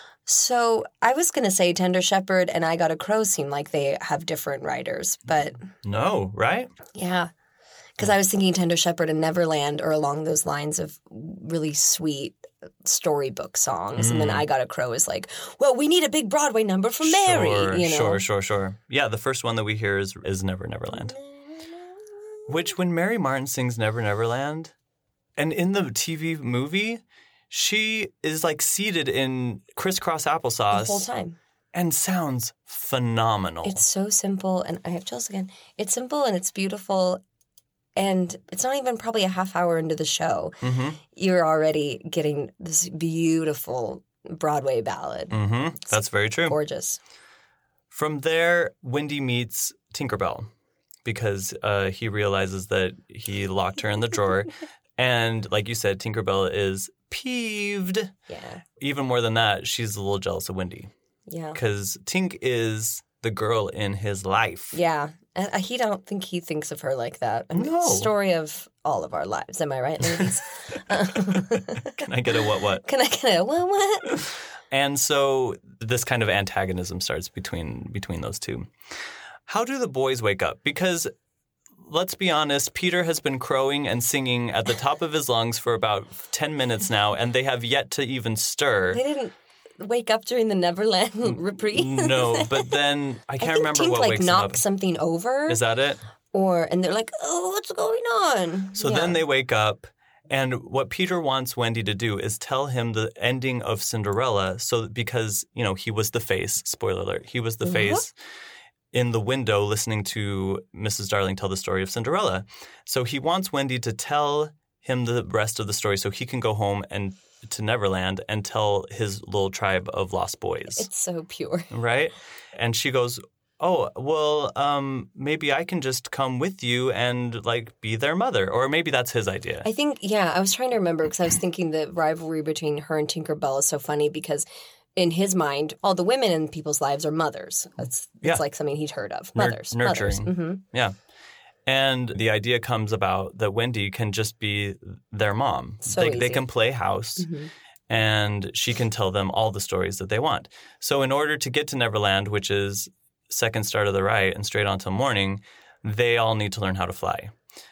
So I was going to say Tender Shepherd and I Got a Crow seem like they have different writers, but... No, right? Yeah. Because I was thinking Tender Shepherd and Neverland are along those lines of really sweet storybook songs. Mm. And then I Got a Crow is like, well, we need a big Broadway number for Mary. Sure, you know? sure, sure, sure. Yeah, the first one that we hear is, is Never Neverland. Which, when Mary Martin sings Never Neverland, and in the T V movie, she is like seated in crisscross applesauce. The whole time. And sounds phenomenal. It's so simple. And I have chills again. It's simple and it's beautiful. And it's not even probably a half hour into the show. Mm-hmm. You're already getting this beautiful Broadway ballad. Mm-hmm. That's very true. Gorgeous. From there, Wendy meets Tinkerbell because uh, he realizes that he locked her in the drawer. And like you said, Tinkerbell is peeved. Yeah. Even more than that, she's a little jealous of Wendy. Yeah. Because Tink is the girl in his life. Yeah. And he don't think he thinks of her like that. I mean, No. Story of all of our lives. Am I right, ladies? Can I get a what what? Can I get a what what? And so this kind of antagonism starts between between those two. How do the boys wake up? Because let's be honest, Peter has been crowing and singing at the top of his lungs for about ten minutes now, and they have yet to even stir. They didn't wake up during the Neverland reprieve. No, but then I can't I think remember Tink, what like, wakes them up. knocked something over. Is that it? Or and they're like, oh, what's going on? So Yeah. then they wake up, and what Peter wants Wendy to do is tell him the ending of Cinderella. So because you know he was the face. Spoiler alert: he was the What? face in the window listening to Missus Darling tell the story of Cinderella. So he wants Wendy to tell him the rest of the story so he can go home and to Neverland and tell his little tribe of lost boys. It's so pure. Right? And she goes, oh, well, um, maybe I can just come with you and, like, be their mother. Or maybe that's his idea. I think, yeah, I was trying to remember because I was thinking the rivalry between her and Tinkerbell is so funny because in his mind, all the women in people's lives are mothers. That's it's Yeah. like something he'd heard of. Nur- Mothers. nurturing. Mothers. hmm Yeah. And the idea comes about that Wendy can just be their mom. So they, easy. they can play house. Mhm. And she can tell them all the stories that they want. So in order to get to Neverland, which is second star to the right and straight on till morning, they all need to learn how to fly.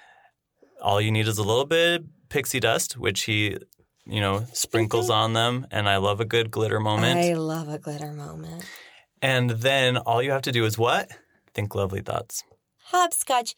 All you need is a little bit of pixie dust, which he, you know, sprinkles on them. And I love a good glitter moment. I love a glitter moment. And then all you have to do is what? Think lovely thoughts. Hopscotch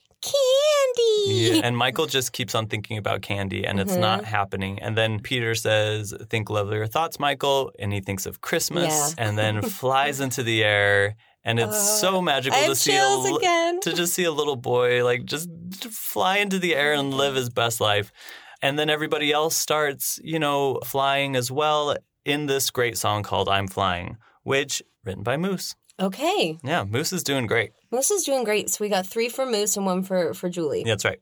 candy. Yeah, and Michael just keeps on thinking about candy, and it's Mhm. not happening. And then Peter says, think lovelier thoughts, Michael. And he thinks of Christmas Yeah. and then flies into the air. And it's Uh, so magical I to have see a, chills li- again. to just see a little boy like just fly into the air and live his best life. And then everybody else starts, you know, flying as well in this great song called I'm Flying, which written by Moose. Okay. Yeah, Moose is doing great. Moose is doing great. So we got three for Moose and one for, for Julie. Yeah, that's right.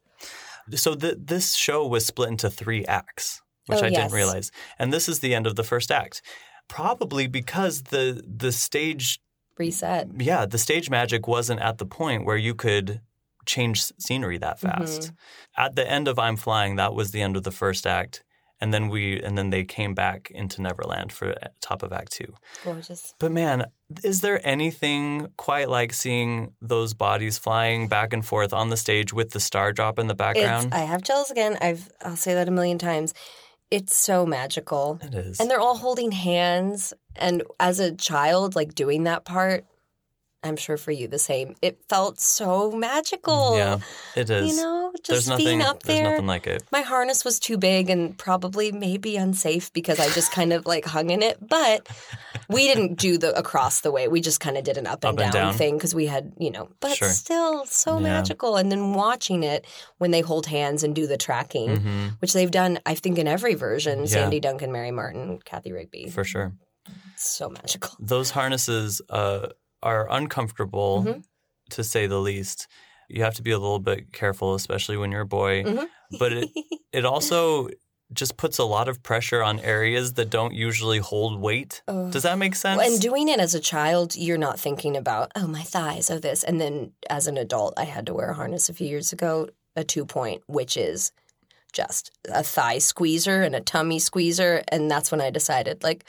So th- this show was split into three acts, which Oh, I yes. didn't realize. And this is the end of the first act. Probably because the the stage, Reset. yeah, the stage magic wasn't at the point where you could change scenery that fast. Mm-hmm. At the end of I'm Flying, that was the end of the first act. And then we and then they came back into Neverland for top of Act Two. Gorgeous. But man, is there anything quite like seeing those bodies flying back and forth on the stage with the star drop in the background? It's, I have chills again. I've I'll say that a million times. It's so magical. It is. And they're all holding hands. And as a child, like doing that part, I'm sure for you the same. It felt so magical. Yeah, it is. You know, just there's nothing, being up There's there. nothing like it. My harness was too big and probably maybe unsafe because I just kind of like hung in it. But we didn't do the across the way. We just kind of did an up and, Up and down, down. thing because we had, you know, but Sure. still so Yeah. magical. And then watching it when they hold hands and do the tracking, hmm which they've done, I think, in every version. Yeah. Sandy Duncan, Mary Martin, Kathy Rigby. For sure. So magical. Those harnesses uh, are uncomfortable, Mhm. to say the least. You have to be a little bit careful, especially when you're a boy. Mhm. But it, it also just puts a lot of pressure on areas that don't usually hold weight. Oh. Does that make sense? And doing it as a child, you're not thinking about, oh, my thighs, oh, this. And then as an adult, I had to wear a harness a few years ago, a two point, which is just a thigh squeezer and a tummy squeezer. And that's when I decided, like,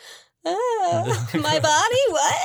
ah, my body,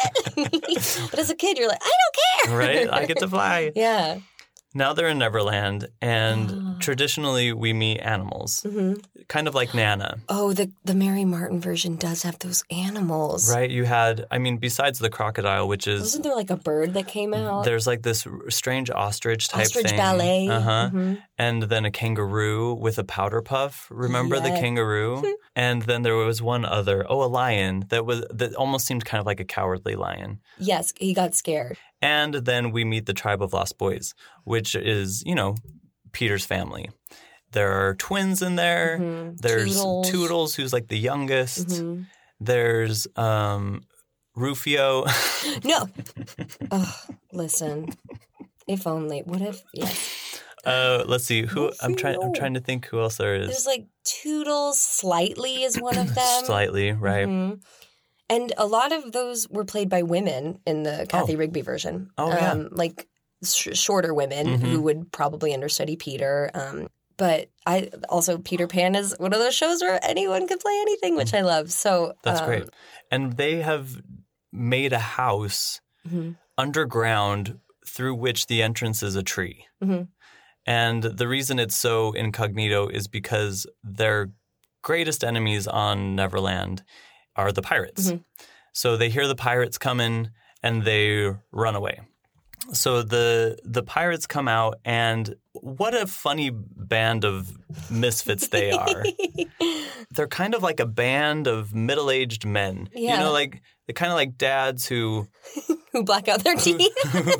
what? But as a kid, you're like, I don't care. Right? I get to fly. Yeah. Now they're in Neverland, and Ah. traditionally we meet animals, hmm kind of like Nana. Oh, the, the Mary Martin version does have those animals. Right? You had, I mean, besides the crocodile, which is, Wasn't there like a bird that came out? there's like this r- strange ostrich type Ostrich thing. ballet. Uh-huh. Mhm. And then a kangaroo with a powder puff. Remember the Yeah. kangaroo? And then there was one other, oh, a lion that was that almost seemed kind of like a cowardly lion. Yes, he got scared. And then we meet the tribe of lost boys, which is, you know, Peter's family. There are twins in there. Mhm. There's Toodles. Toodles, who's like the youngest. Mhm. There's um, Rufio. No. Oh, listen. If only. What if? Yes. Uh, let's see. Who Rufio. I'm trying. I'm trying to think who else there is. There's like Toodles. Slightly is one of them. Slightly, right? Mm-hmm. And a lot of those were played by women in the Kathy Oh. Rigby version. Oh, yeah. Um, like sh- shorter women Mhm. who would probably understudy Peter. Um, but I also Peter Pan is one of those shows where anyone can play anything, which I love. So That's um, great. And they have made a house Mhm. underground through which the entrance is a tree. Mhm. And the reason it's so incognito is because their greatest enemies on Neverland are the pirates. Mhm. So they hear the pirates coming and they run away. So the the pirates come out, and what a funny band of misfits they are. They're kind of like a band of middle-aged men. Yeah. You know, like they're kind of like dads who who black out their teeth.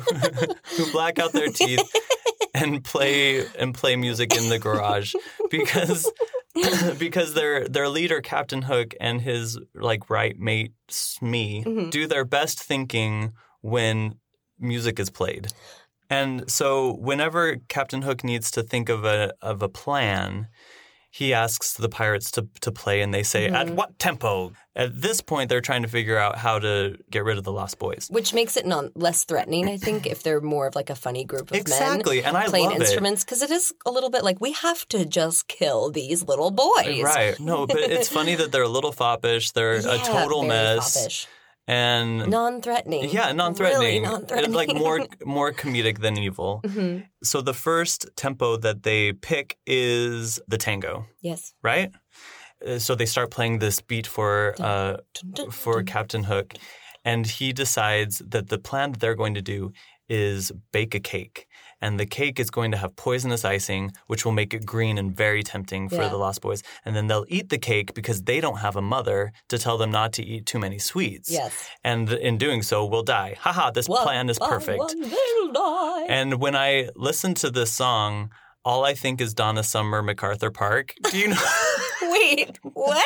who black out their teeth and play and play music in the garage because because their their leader Captain Hook and his like right mate Smee Mhm. do their best thinking when music is played. And so whenever Captain Hook needs to think of a of a plan, he asks the pirates to to play, and they say, Mhm. "At what tempo?" At this point, they're trying to figure out how to get rid of the Lost Boys. Which makes it non- less threatening, I think, if they're more of like a funny group of Exactly, men and I playing love it. instruments, because it is a little bit like we have to just kill these little boys. Right. No, but it's funny that they're a little foppish. They're Yeah, a total very mess. foppish. And Non-threatening. yeah, non-threatening. Really non-threatening. Like more more comedic than evil. Mhm. So the first tempo that they pick is the tango, Yes. right? Uh, So they start playing this beat for uh, Dun, dun, for dun. Captain Hook, and he decides that the plan that they're going to do is bake a cake. And the cake is going to have poisonous icing, which will make it green and very tempting for Yeah. the Lost Boys. And then they'll eat the cake because they don't have a mother to tell them not to eat too many sweets. Yes. And in doing so, will die. Haha, this One plan is by perfect. one they'll die. And when I listen to this song, all I think is Donna Summer, MacArthur Park. Do you know? Wait, what?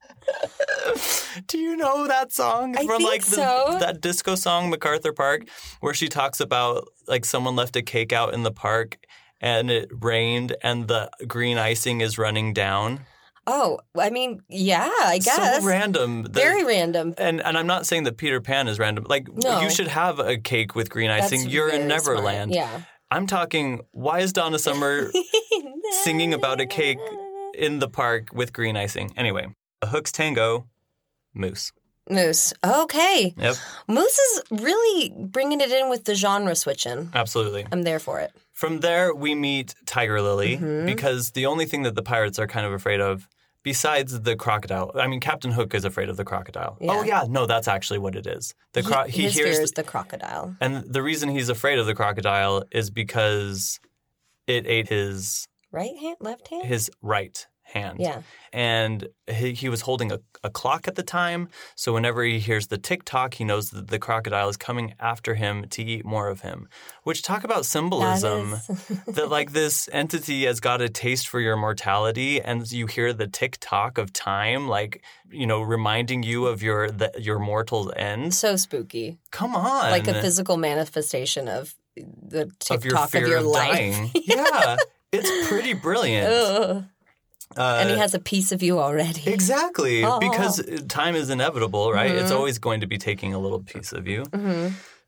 Do you know that song I from think like the, so. that disco song MacArthur Park, where she talks about like someone left a cake out in the park and it rained and the green icing is running down? Oh, I mean, yeah, I guess. So random. The- Very random. And and I'm not saying that Peter Pan is random. Like No. you should have a cake with green That's icing. You're in very smart. Neverland. Yeah. I'm talking. Why is Donna Summer singing about a cake in the park with green icing? Anyway, Hook's Tango, Moose. Moose. Okay. Yep, Moose is really bringing it in with the genre switching. absolutely. I'm there for it. From there, we meet Tiger Lily Mhm. because the only thing that the pirates are kind of afraid of, besides the crocodile, I mean, Captain Hook is afraid of the crocodile. Yeah. Oh yeah, no, that's actually what it is. The cro- he, His hears, fear is the crocodile. and the reason he's afraid of the crocodile is because it ate his Right hand, left hand? his right hand. Yeah. And he, he was holding a, a clock at the time. So whenever he hears the tick-tock, he knows that the crocodile is coming after him to eat more of him. Which, talk about symbolism. That is- That like this entity has got a taste for your mortality, and you hear the tick-tock of time, like, you know, reminding you of your the, your mortal end. so spooky. Come on. Like a physical manifestation of the of your TikTok fear of your of life. dying. Yeah. It's pretty brilliant. Ugh. Uh, And he has a piece of you already. Exactly, Oh. because time is inevitable, right? It's Mhm. always going to be taking a little piece of you. hmm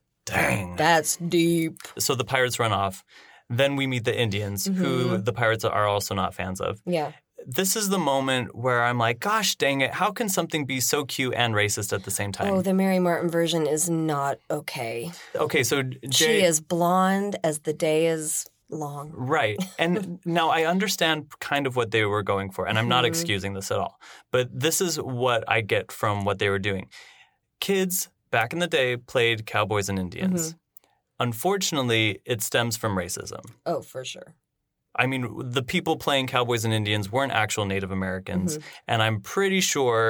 Dang. That's deep. So the pirates run off. Then we meet the Indians, who Mhm. the pirates are also not fans of. Yeah. This is the moment where I'm like, gosh dang it, how can something be so cute and racist at the same time? Oh, the Mary Martin version is not okay. Okay, so Jay... She is blonde as the day is long. Right. And now I understand kind of what they were going for, and I'm not Mhm. excusing this at all. But this is what I get from what they were doing. Kids back in the day played cowboys and Indians. Mm-hmm. Unfortunately, it stems from racism. Oh, for sure. I mean, the people playing cowboys and Indians weren't actual Native Americans. Mhm. And I'm pretty sure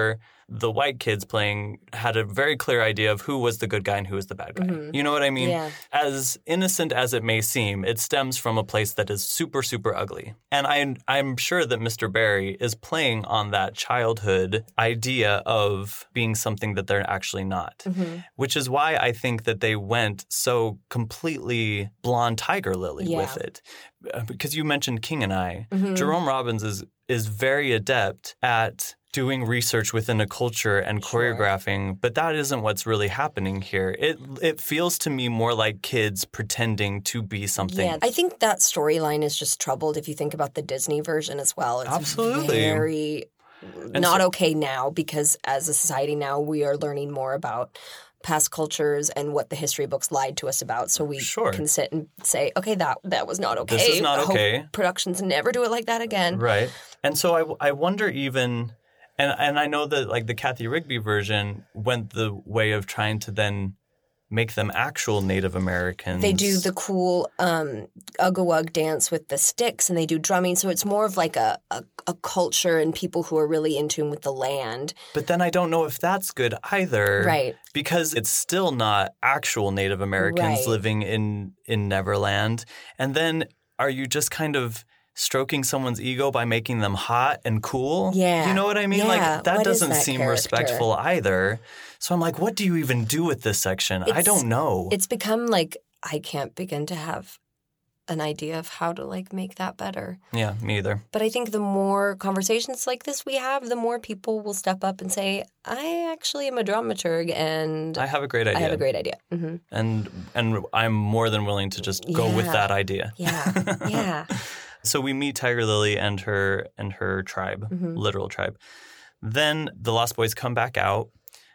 the white kids playing had a very clear idea of who was the good guy and who was the bad guy. Mm-hmm. You know what I mean? Yeah. As innocent as it may seem, it stems from a place that is super, super ugly. And I, I'm sure that Mister Barry is playing on that childhood idea of being something that they're actually not, mm-hmm. which is why I think that they went so completely blonde tiger lily yeah. with it. Because you mentioned King and I. Mm-hmm. Jerome Robbins is is very adept at doing research within a culture and Sure. choreographing, but that isn't what's really happening here. It it feels to me more like kids pretending to be something. Yeah, I think that storyline is just troubled if you think about the Disney version as well. It's Absolutely. very And not so- okay now because as a society now we are learning more about past cultures and what the history books lied to us about. So we Sure. can sit and say, okay, that that was not okay. This is not I hope okay. productions never do it like that again. Right. And so I, I wonder even, and, and I know that like the Kathy Rigby version went the way of trying to then make them actual Native Americans. They do the cool um, Ugga-Wug dance with the sticks and they do drumming. So it's more of like a, a, a culture and people who are really in tune with the land. But then I don't know if that's good either. Right. Because it's still not actual Native Americans Right. living in, in Neverland. And then are you just kind of stroking someone's ego by making them hot and cool? Yeah. You know what I mean? Yeah. Like that What is doesn't that seem character? respectful either. So I'm like, what do you even do with this section? I It's- don't know. It's become like I can't begin to have an idea of how to like make that better. Yeah, me either. But I think the more conversations like this we have, the more people will step up and say, I actually am a dramaturg and I have a great idea. I have a great idea. Mm-hmm. And and I'm more than willing to just go with Yeah. that idea. Yeah, yeah. So we meet Tiger Lily and her and her tribe, Mhm. literal tribe. Then the Lost Boys come back out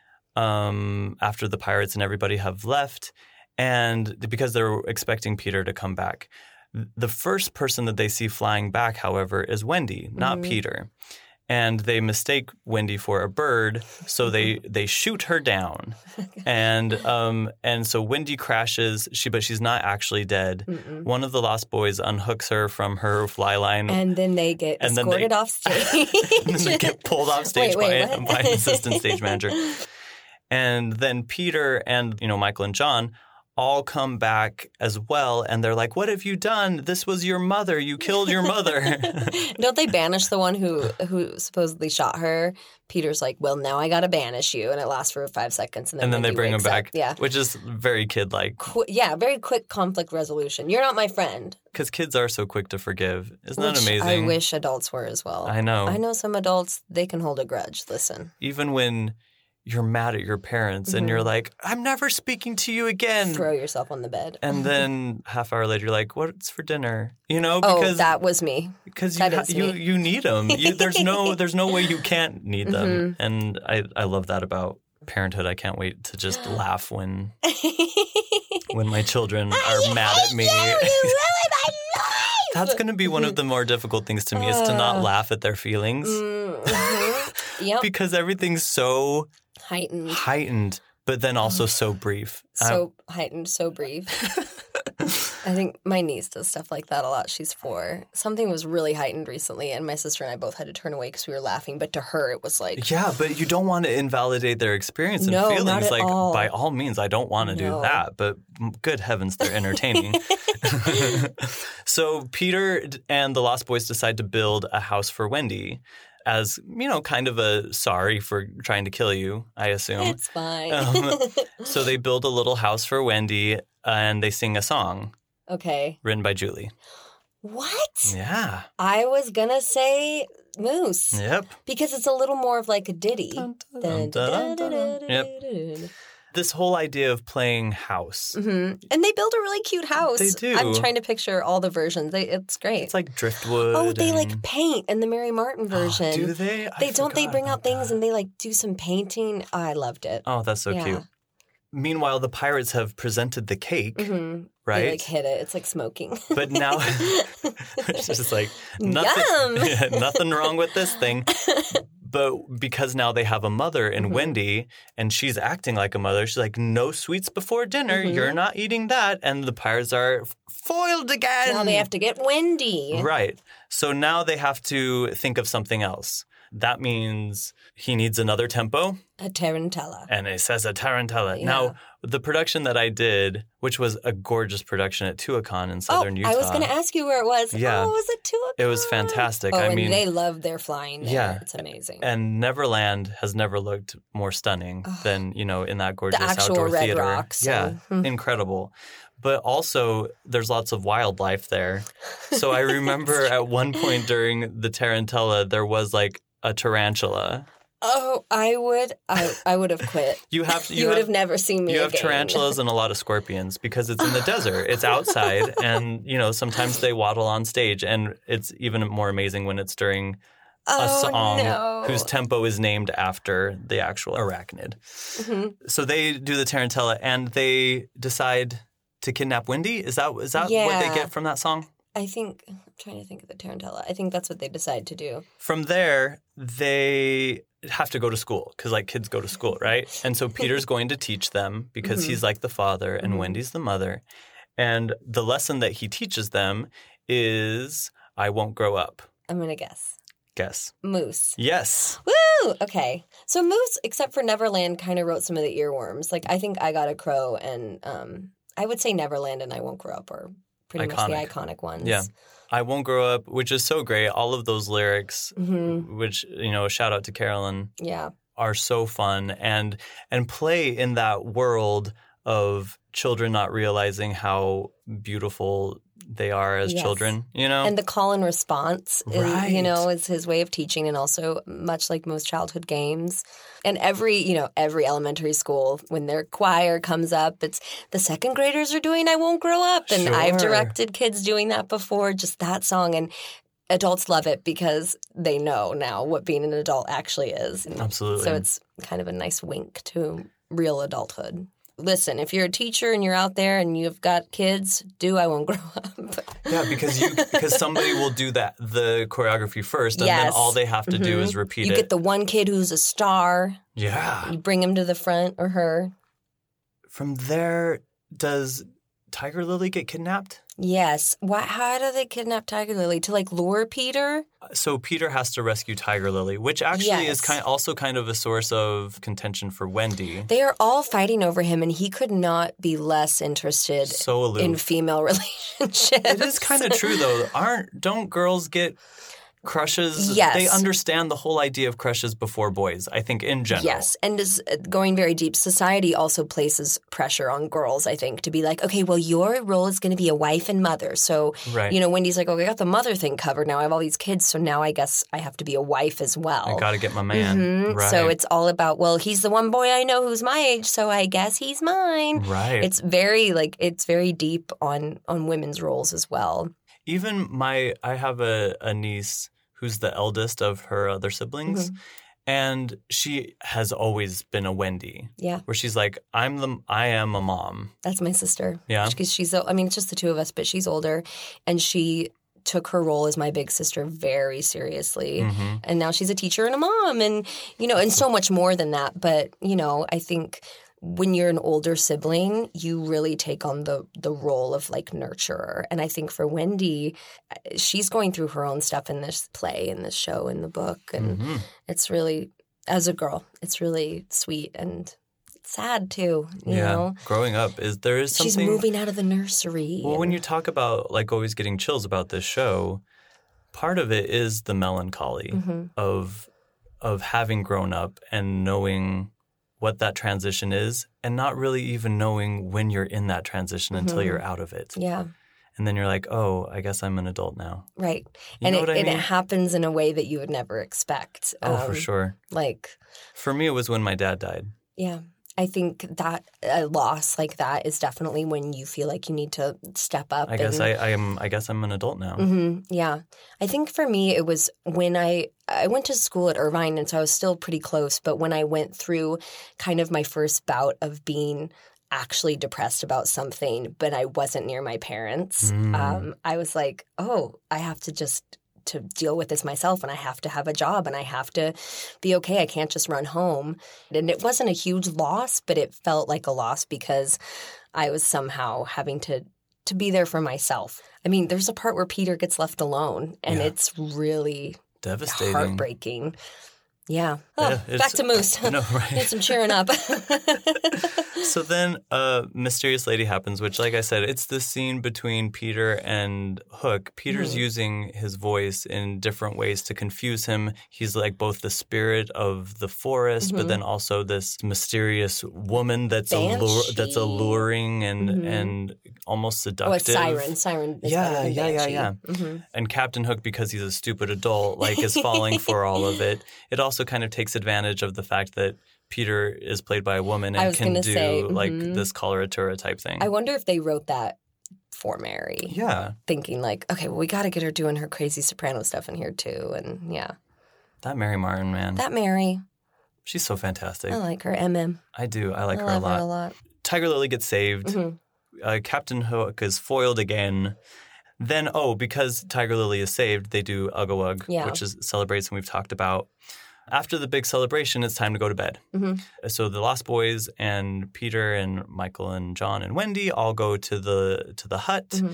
um, after the pirates and everybody have left, and because they're expecting Peter to come back. The first person that they see flying back, however, is Wendy, not Mhm. Peter. And they mistake Wendy for a bird, so they, they shoot her down, and um and so Wendy crashes. She but she's not actually dead. Mm-mm. One of the Lost Boys unhooks her from her fly line, And then they get And then escorted they- off stage. and then they get pulled off stage Wait, wait, by, what? by an assistant stage manager. And then Peter and you know Michael and John all come back as well, and they're like, "What have you done? This was your mother. You killed your mother." Don't they banish the one who who supposedly shot her? Peter's like, well, now I got to banish you. And it lasts for five seconds. And then, and then they Wendy bring him wakes up. back, Yeah. which is very kid-like. Qu- yeah, very quick conflict resolution. You're not my friend. Because kids are so quick to forgive. Isn't that Which amazing? I wish adults were as well. I know. I know some adults, they can hold a grudge. Listen. Even when you're mad at your parents and Mhm. you're like, I'm never speaking to you again. Throw yourself on the bed. And then half hour later, you're like, what's for dinner? You know, oh, because that was me. because you, that ha- is you me. you need them. You, there's no there's no way you can't need them. Mm-hmm. And I, I love that about parenthood. I can't wait to just laugh when when my children are mad at me. That's going to be one of the more difficult things to me is to not Uh. laugh at their feelings Mm-hmm. Yep. because everything's so Heightened. heightened, but then also so brief. So heightened, so brief. I think my niece does stuff like that a lot. She's four. Something was really heightened recently, and my sister and I both had to turn away because we were laughing. But to her, it was like, Yeah, but you don't want to invalidate their experience and No, feelings. not at like, all. by all means, I don't want to do No. that. But good heavens, they're entertaining. So Peter and the Lost Boys decide to build a house for Wendy as, you know, kind of a sorry for trying to kill you, I assume. it's fine. Um, So they build a little house for Wendy and they sing a song Okay. written by Julie. What? Yeah. I was going to say Moose Yep. because it's a little more of like a ditty. Dun, dun, Dun, dun, dun, dun, dun. dun, Yep. dun, dun. This whole idea of playing house. Mhm. And they build a really cute house. They do. I'm trying to picture all the versions. They, it's great. It's like driftwood. oh, they and- like paint in the Mary Martin Oh, version. do they? I They don't they forgot bring about out things that. and they like do some painting. Oh, I loved it. Oh, that's so Yeah. cute. Meanwhile, the pirates have presented the cake, hmm right? They like hit it. It's like smoking. But now it's just like nothing, Yum! nothing wrong with this thing. But because now they have a mother in Mhm. Wendy and she's acting like a mother, she's like, no sweets before dinner. Mhm. You're not eating that. And the pirates are foiled again. Now they have to get Wendy. Right. So now they have to think of something else. That means he needs another tempo. A tarantella. And it says a tarantella. Yeah. Now, the production that I did, which was a gorgeous production at Tuacahn in southern oh, Utah. I was going to ask you where it was. Yeah. Oh, was it Tuacahn? It was fantastic. Oh, I and mean, they love their flying there. Yeah. It's amazing. And Neverland has never looked more stunning oh, than, you know, in that gorgeous the actual outdoor Red theater. Rocks. Yeah, and, hmm. incredible. But also, there's lots of wildlife there. So I remember at one point during the tarantella, there was like a tarantula. Oh, I would, I, I would have quit. You have, you, you have, would have never seen me You again. have tarantulas and a lot of scorpions because it's in the desert. It's outside, and you know sometimes they waddle on stage, and it's even more amazing when it's during a oh, song no. whose tempo is named after the actual arachnid. Mm-hmm. So they do the tarantella, and they decide to kidnap Wendy. Is that is that yeah. what they get from that song? I think I'm trying to think of the tarantella. I think that's what they decide to do. From there, they have to go to school because like kids go to school, right? And so Peter's going to teach them because mm-hmm. he's like the father and mm-hmm. Wendy's the mother. And the lesson that he teaches them is I won't grow up. I'm going to guess. Guess. Moose. Yes. Woo! Okay. So Moose, except for Neverland, kind of wrote some of the earworms. Like I think I Got a Crow and um, I would say Neverland and I Won't Grow Up are pretty iconic. much the iconic ones. Yeah. I Won't Grow Up, which is so great. All of those lyrics, mm-hmm. which, you know, shout out to Carolyn, yeah. are so fun and and play in that world of children not realizing how beautiful they are as yes. children, you know? And the call and response, is, right. you know, is his way of teaching and also much like most childhood games. And every, you know, every elementary school, when their choir comes up, it's the second graders are doing I Won't Grow Up. And sure. I've directed kids doing that before, just that song. And adults love it because they know now what being an adult actually is. And absolutely. So it's kind of a nice wink to real adulthood. Listen, if you're a teacher and you're out there and you've got kids, do I Won't Grow Up. Yeah, because you because somebody will do that the choreography first, and yes. then all they have to mm-hmm. do is repeat you it. You get the one kid who's a star. Yeah. You bring him to the front or her. From there, does Tiger Lily get kidnapped? Yes. Why, how do they kidnap Tiger Lily? To like lure Peter? So Peter has to rescue Tiger Lily, which actually yes. is kind also kind of a source of contention for Wendy. They are all fighting over him, and he could not be less interested so aloof. in female relationships. It is kind of true, though. Aren't don't girls get crushes? Yes. They understand the whole idea of crushes before boys, I think, in general. Yes. And is going very deep. Society also places pressure on girls, I think, to be like, okay, well, your role is going to be a wife and mother. So, right. you know, Wendy's like, oh, I got the mother thing covered. Now I have all these kids. So now I guess I have to be a wife as well. I got to get my man. Mm-hmm. Right. So it's all about, well, he's the one boy I know who's my age, so I guess he's mine. Right. It's very, like, it's very deep on, on women's roles as well. Even my, I have a, a niece who's the eldest of her other siblings, mm-hmm. and she has always been a Wendy. Yeah. Where she's like, I'm the, I am a mom. That's my sister. Yeah. Because she's, I mean, it's just the two of us, but she's older, and she took her role as my big sister very seriously. Mm-hmm. And now she's a teacher and a mom, and, you know, and so much more than that. But, you know, I think when you're an older sibling, you really take on the the role of like nurturer. And I think for Wendy, she's going through her own stuff in this play, in this show, in the book. And mm-hmm. it's really, as a girl, it's really sweet and sad too, you yeah. know? Growing up, is there is something... She's moving out of the nursery. Well, and... when you talk about like always getting chills about this show, part of it is the melancholy mm-hmm. of of having grown up and knowing what that transition is and not really even knowing when you're in that transition mm-hmm. until you're out of it. Yeah. And then you're like, oh, I guess I'm an adult now. Right. You and know it, what I and mean? it happens in a way that you would never expect. Oh, um, for sure. Like. For me, it was when my dad died. Yeah. I think that a loss like that is definitely when you feel like you need to step up. I guess and, I, I am. I guess I'm an adult now. Mm-hmm, yeah, I think for me it was when I I went to school at Irvine, and so I was still pretty close. But when I went through kind of my first bout of being actually depressed about something, but I wasn't near my parents, Mm. um, I was like, oh, I have to just. to deal with this myself, and I have to have a job, and I have to be okay. I can't just run home. And it wasn't a huge loss, but it felt like a loss because I was somehow having to to be there for myself. I mean, there's a part where Peter gets left alone, and yeah. it's really Devastating. Heartbreaking. Yeah. Oh, Yeah, it's- back to Moose. No, right. Need some cheering up. So then a mysterious lady happens, which, like I said, it's the scene between Peter and Hook. Peter's Mhm. using his voice in different ways to confuse him. He's like both the spirit of the forest, but Mhm. then also this mysterious woman that's allure, Banshee. that's alluring and Mhm. and almost Oh, seductive. a siren. Siren is Yeah, better than yeah, yeah, Banshee. yeah. Mhm. And Captain Hook, because he's a stupid adult, like is falling for all of it. It also kind of takes advantage of the fact that Peter is played by a woman I and was can gonna do say, like mhm. this coloratura type thing. I wonder if they wrote that for Mary. Yeah, Thinking like, okay, well, we got to get her doing her crazy soprano stuff in here too. And yeah, that Mary Martin, man. that Mary, She's so fantastic. I like her. M M. I do. I like I her a love lot. her a lot. Tiger Lily gets saved. Mhm. Uh, Captain Hook is foiled again. Then, oh, because Tiger Lily is saved, they do Ugga Wugg, Yeah. which is celebrates, and we've talked about. After the big celebration, it's time to go to bed. Mhm. So the Lost Boys and Peter and Michael and John and Wendy all go to the to the hut. Mhm.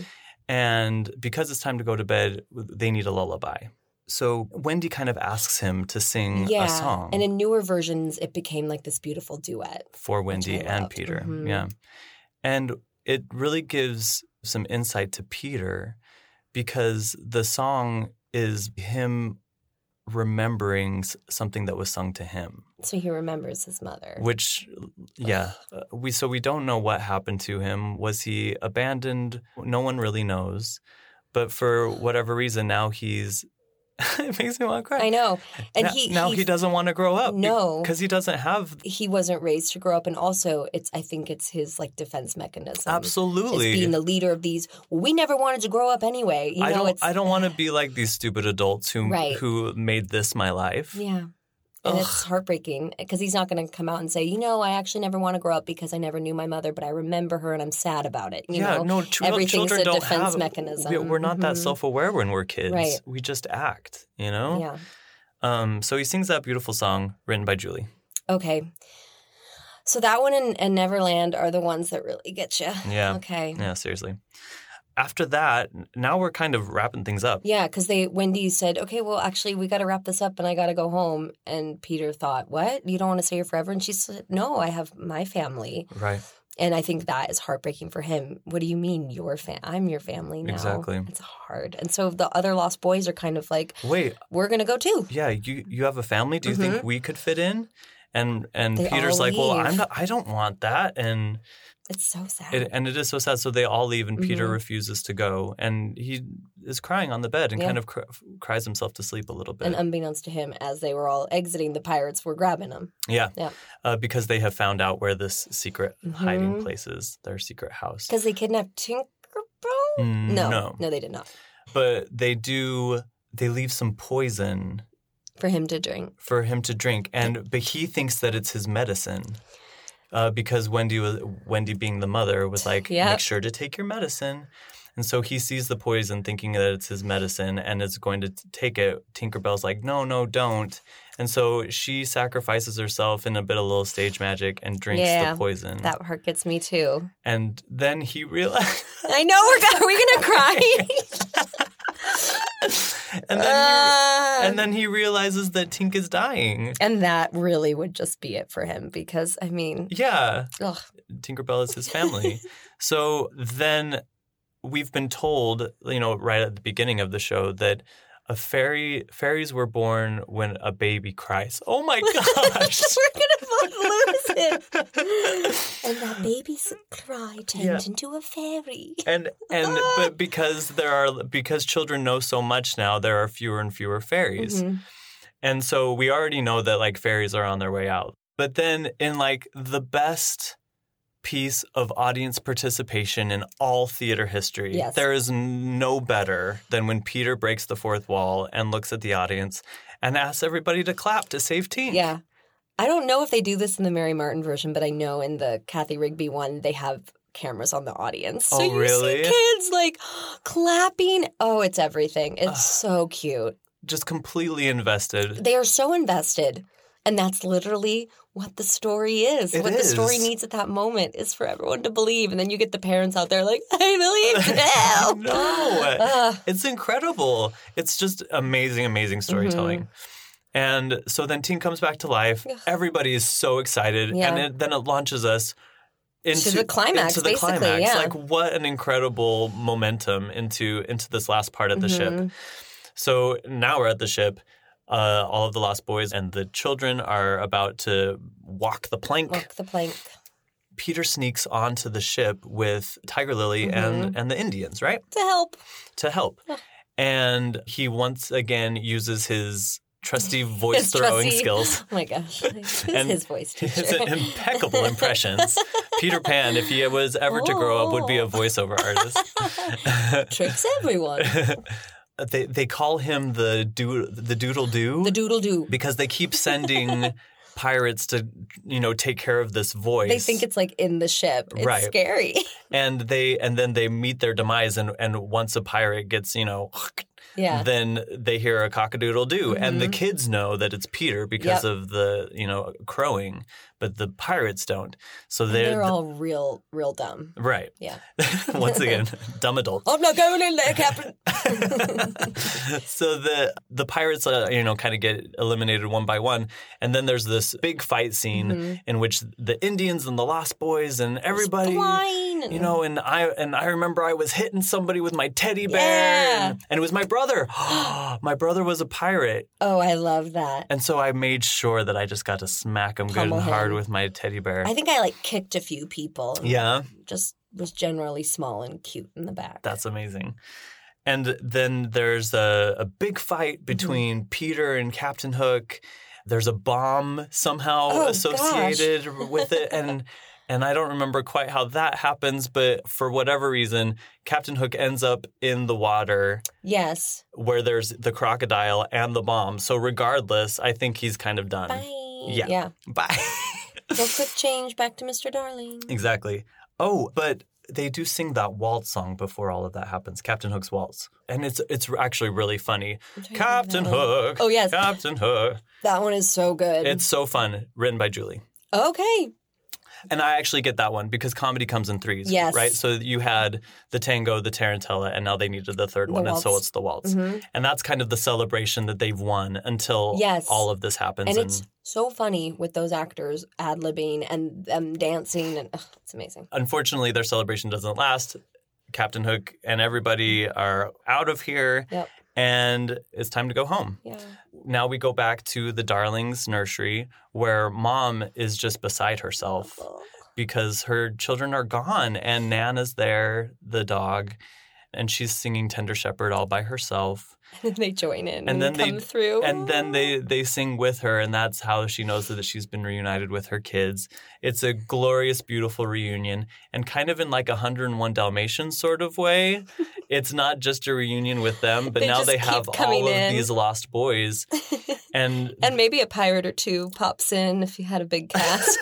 And because it's time to go to bed, they need a lullaby. So Wendy kind of asks him to sing Yeah. a song And in newer versions, it became like this beautiful duet. for Wendy I and loved. Peter. Mhm. Yeah. And it really gives some insight to Peter because the song is him remembering s- something that was sung to him, So he remembers his mother. which, yeah, uh, we so we don't know what happened to him. Was he abandoned? No one really knows. But for whatever reason, now he's. It makes me want to cry. I know. And now, he now he, he, doesn't want to grow up. No. because he doesn't have he wasn't raised to grow up, and also it's I think it's his like defense mechanism. absolutely. It's being the leader of these. Well, we never wanted to grow up anyway. You know, I don't. it's I don't want to be like these stupid adults who Right. who made this my life. Yeah. And Ugh. it's heartbreaking because he's not going to come out and say, you know, I actually never want to grow up because I never knew my mother, but I remember her and I'm sad about it. You yeah, know? no, ch- Everything's children a don't defense have. mechanism. we- We're not that Mhm. self-aware when we're kids. Right. We just act. You know. Yeah. Um. So he sings that beautiful song written by Julie. Okay. So that one and, and Neverland are the ones that really get you. Yeah. Okay. Yeah. Seriously. After that, now we're kind of wrapping things up. Yeah, because they Wendy said, okay, well, actually, we got to wrap this up and I got to go home. And Peter thought, what? You don't want to stay here forever? And she said, no, I have my family. Right. And I think that is heartbreaking for him. What do you mean your fam? I'm your family now. Exactly. It's hard. And so the other Lost Boys are kind of like, Wait. we're going to go too. Yeah. You you have a family. Do you think we could fit in? And and They Peter's all like, well, leave. I'm not. I don't want that. And It's so sad. It, and it is so sad. So they all leave, and Peter Mhm. refuses to go, and he is crying on the bed and Yeah. kind of cr- cries himself to sleep a little bit. and unbeknownst to him, as they were all exiting, the pirates were grabbing him. yeah, Yeah. Uh, because they have found out where this secret hiding Mhm. place is, their secret house. Because they kidnapped Tinkerbell? Mm, No. no. No, they did not. But they do. They leave some poison For him to drink. for him to drink, and but he thinks that it's his medicine. Uh, because Wendy was Wendy being the mother was like, Yep. make sure to take your medicine. And so he sees the poison thinking that it's his medicine and is going to t- take it. Tinkerbell's like, no, no, don't. And so she sacrifices herself in a bit of little stage magic and drinks Yeah, the poison. That part gets me too. And then he realizes... I know we're gonna, are we gonna cry? and, then he, Uh, and then he realizes that Tink is dying. and that really would just be it for him because I mean, Yeah. ugh, Tinkerbell is his family. So then we've been told, you know, right at the beginning of the show that a fairy fairies were born when a baby cries. Oh my gosh. we're gonna both lose it. And that baby's cry turned Yeah. into a fairy. and and but because there are because children know so much now, there are fewer and fewer fairies. Mhm. And so we already know that like fairies are on their way out. But then in like the best piece of audience participation in all theater history, Yes. there is no better than when Peter breaks the fourth wall and looks at the audience and asks everybody to clap to save Tink. Yeah. I don't know if they do this in the Mary Martin version, but I know in the Kathy Rigby one, they have cameras on the audience. So Oh, you really? see kids like clapping. Oh, it's everything. It's so cute. Just completely invested. They are so invested. And that's literally what the story is. It what is. the story needs at that moment is for everyone to believe. And then you get the parents out there like, I believe now. No. Uh, It's incredible. It's just amazing, amazing storytelling. Mm-hmm. And so then Teen comes back to life. Everybody is so excited. Yeah. And it, then it launches us into To the climax, into the basically, climax. yeah. Like, what an incredible momentum into into this last part of the Mm-hmm. ship. So now we're at the ship. Uh, all of the Lost Boys and the children are about to walk the plank. walk the plank. Peter sneaks onto the ship with Tiger Lily Mm-hmm. and, and the Indians, right? To help. To help. And he once again uses his trusty voice His throwing trusty- skills. Oh my gosh. Who's And his voice teacher? His impeccable impressions. Peter Pan, if he was ever to grow up, would be a voiceover artist. Tricks everyone. They they call him the do, the Doodle Doo The doodle doo. because they keep sending pirates to, you know, take care of this voice. They think it's like in the ship. It's Right. scary. and they and then they meet their demise, and and once a pirate gets, you know, Yeah. then they hear a cock-a-doodle-doo, and the kids know that it's Peter because Yep. of the, you know, crowing, but the pirates don't. So And they're, they're all real, real dumb. right. Yeah. Once again, dumb adults. I'm not going in there, Captain. So the the pirates, uh, you know, kind of get eliminated one by one, and then there's this big fight scene Mm-hmm. in which the Indians and the Lost Boys and everybody, Flying. you know, and I and I remember I was hitting somebody with my teddy bear, Yeah. and, and it was my brother. My brother was a pirate, Oh, I love that. and so I made sure that I just got to smack him good Pummel and hard him. with my teddy bear. I think I like kicked a few people. and Yeah. Just was generally small and cute in the back. That's amazing. And then there's a, a big fight Mm-hmm. between Peter and Captain Hook. There's a bomb somehow Oh, associated with it. And and I don't remember quite how that happens, but for whatever reason, Captain Hook ends up in the water Yes. where there's the crocodile and the bomb. So regardless, I think he's kind of done. Bye. Yeah. Yeah. Bye. Real quick change back to Mister Darling. Exactly. Oh, but they do sing that waltz song before all of that happens, Captain Hook's waltz. And it's it's actually really funny. Captain that one. Hook. Oh, yes. Captain Hook. That one is so good. It's so fun, written by Julie. okay. And I actually get that one because comedy comes in threes, Yes. right? So you had the tango, the tarantella, and now they needed the third The one, and so waltz. it's the waltz. Mhm. And that's kind of the celebration that they've won until Yes. all of this happens. And it's so funny with those actors ad-libbing and them dancing. And ugh, it's amazing. Unfortunately, their celebration doesn't last. Captain Hook and everybody are out of here, Yep. and it's time to go home. Yeah. Now we go back to the Darlings nursery where Mom is just beside herself because her children are gone, and Nan is there, the dog, and she's singing Tender Shepherd all by herself. And they join in and, And then come they through. And then they they sing with her, and that's how she knows that she's been reunited with her kids. It's a glorious, beautiful reunion, and kind of in like a one oh one Dalmatians sort of way. It's not just a reunion with them, but They now just they keep have coming all of in. these lost boys. And And maybe a pirate or two pops in if you had a big cast.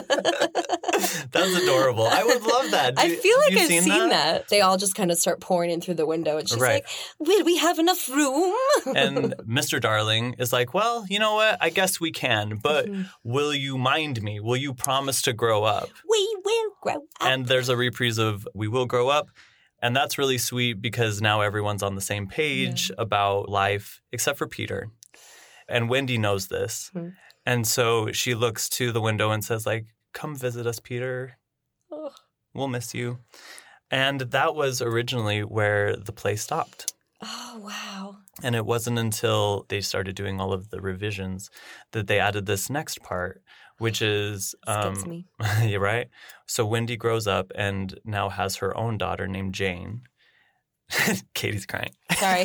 that's adorable. I would love that. Do I you- feel have like you I've seen, seen, that? that? They all just kind of start pouring in through the window. And she's Right. like, will we have enough room? And Mister Darling is like, well, you know what? I guess we can, but Mm-hmm. will you mind me? Will you promise to grow up? we will grow up. And there's a reprise of We Will Grow Up. And that's really sweet because now everyone's on the same page about life, except for Peter. And Wendy knows this. Mhm. And so she looks to the window and says, like, come visit us, Peter. Oh. We'll miss you. And that was originally where the play stopped. Oh, wow. And it wasn't until they started doing all of the revisions that they added this next part, which is Gets um, me. you're right. So Wendy grows up and now has her own daughter named Jane. Katie's crying. Sorry.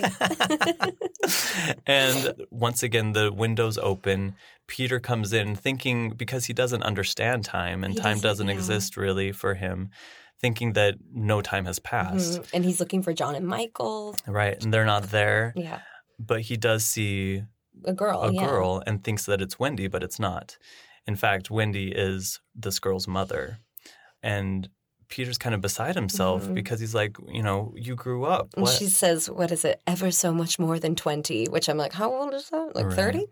And once again, the windows open. Peter comes in thinking, because he doesn't understand time and He time doesn't, doesn't yeah. exist really for him, thinking that no time has passed. Mhm. And he's looking for John and Michael. Right. And they're not there. Yeah. But he does see A girl. a yeah. girl and thinks that it's Wendy, but it's not. In fact, Wendy is this girl's mother. And Peter's kind of beside himself Mhm. because he's like, you know, you grew up. And What? she says, what is it, ever so much more than twenty, which I'm like, how old is that? Like Right. thirty?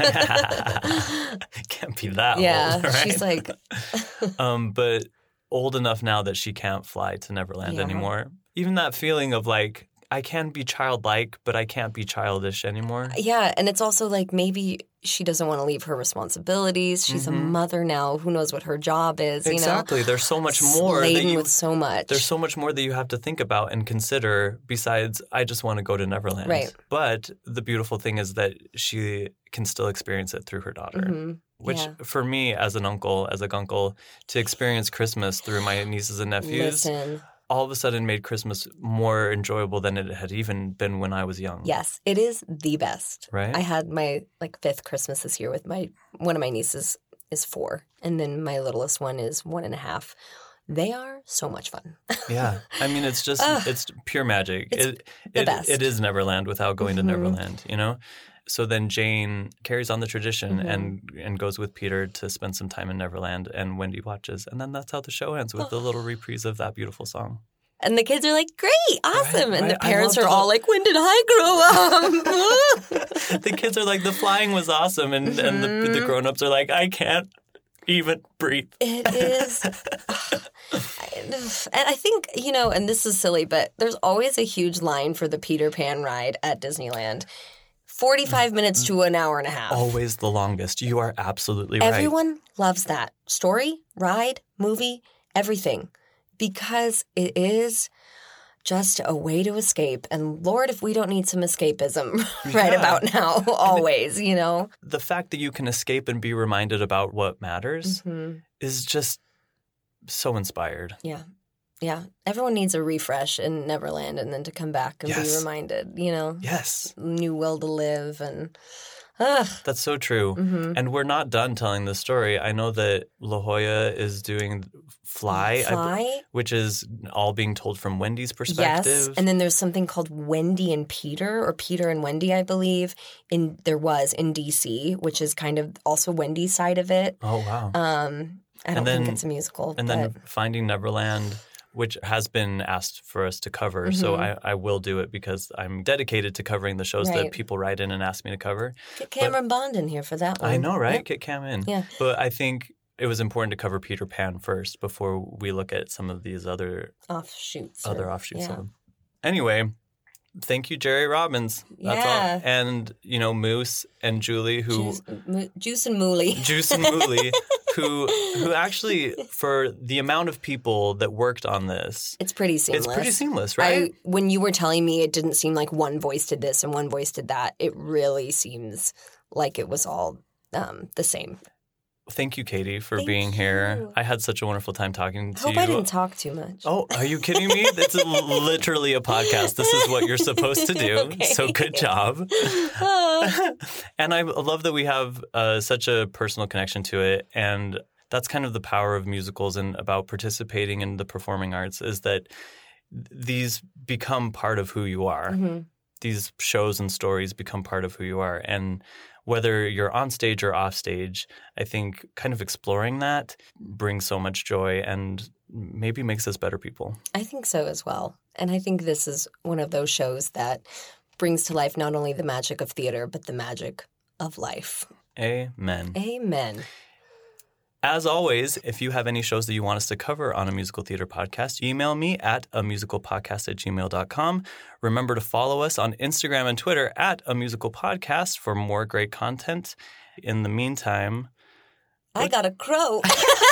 Can't be that yeah, old, right? she's like, um, but old enough now that she can't fly to Neverland Yeah. anymore. Even that feeling of like, I can be childlike, but I can't be childish anymore. yeah. And it's also like maybe she doesn't want to leave her responsibilities. She's Mhm. a mother now. Who knows what her job is, you know? Exactly. There's so much more that Laden you with so much. there's so much more that you have to think about and consider besides I just want to go to Neverland. Right. But the beautiful thing is that she can still experience it through her daughter. Mhm. Which Yeah. for me as an uncle, as a gunkle, to experience Christmas through my nieces and nephews Listen, all of a sudden made Christmas more enjoyable than it had even been when I was young. yes, it is the best. Right? I had my like fifth Christmas this year with my one of my nieces is four, and then my littlest one is one and a half. They are so much fun. Yeah. I mean, it's just, Ugh. it's pure magic. It's it, the it, best. it is Neverland without going Mhm. to Neverland, you know? So then Jane carries on the tradition Mhm. and and goes with Peter to spend some time in Neverland, and Wendy watches. And then that's how the show ends with the little reprise of that beautiful song. And the kids are like, great, awesome. Right, and the right. I parents love are the- all like, when did I grow up? The kids are like, the flying was awesome. And, and the, the Mhm. grown-ups are like, I can't even breathe. It is. And I think, you know, and this is silly, but there's always a huge line for the Peter Pan ride at Disneyland. forty-five minutes to an hour and a half. Always the longest. You are absolutely right. Everyone loves that. Story, ride, movie, everything. Because it is just a way to escape. And Lord, if we don't need some escapism right Yeah. about now, always, you know? The fact that you can escape and be reminded about what matters hmm is just so inspired. Yeah. Yeah. Everyone needs a refresh in Neverland and then to come back and Yes. be reminded, you know, Yes, new will to live and, ugh. that's so true. hmm And we're not done telling the story. I know that La Jolla is doing Fly, I b- Fly? which is all being told from Wendy's perspective. Yes, and then there's something called Wendy and Peter, or Peter and Wendy, I believe. In there was in D C, which is kind of also Wendy's side of it. Oh, wow. Um, I don't And then- think it's a musical, and but then Finding Neverland, which has been asked for us to cover. So Mhm. I, I will do it because I'm dedicated to covering the shows Right. that people write in and ask me to cover. get Cameron Bond in here for that one. I know, right? Yep. Get Cam in. Yeah. But I think it was important to cover Peter Pan first before we look at some of these other Offshoots. other or- offshoots yeah. of them. Anyway, thank you, Jerry Robbins. That's Yeah. all. And, you know, Moose and Julie, who Juice, Mo- Juice and Mooley. Juice and Mooley, who who actually, for the amount of people that worked on this, It's pretty seamless. it's pretty seamless, right? I, when you were telling me it didn't seem like one voice did this and one voice did that, it really seems like it was all um, the same. Thank you, Katie, for Thank being here. you. I had such a wonderful time talking to Hope you. I didn't talk too much. Oh, are you kidding me? It's literally a podcast. This is what you're supposed to do. Okay. So good job. Ah. And I love that we have uh, such a personal connection to it. And that's kind of the power of musicals and about participating in the performing arts is that these become part of who you are. Mhm. These shows and stories become part of who you are. And whether you're on stage or off stage, I think kind of exploring that brings so much joy and maybe makes us better people. I think so as well. And I think this is one of those shows that brings to life not only the magic of theater, but the magic of life. Amen. Amen. As always, if you have any shows that you want us to cover on a musical theater podcast, email me at a musical podcast at gmail dot com. Remember to follow us on Instagram and Twitter at a musical podcast for more great content. In the meantime, I got a crow.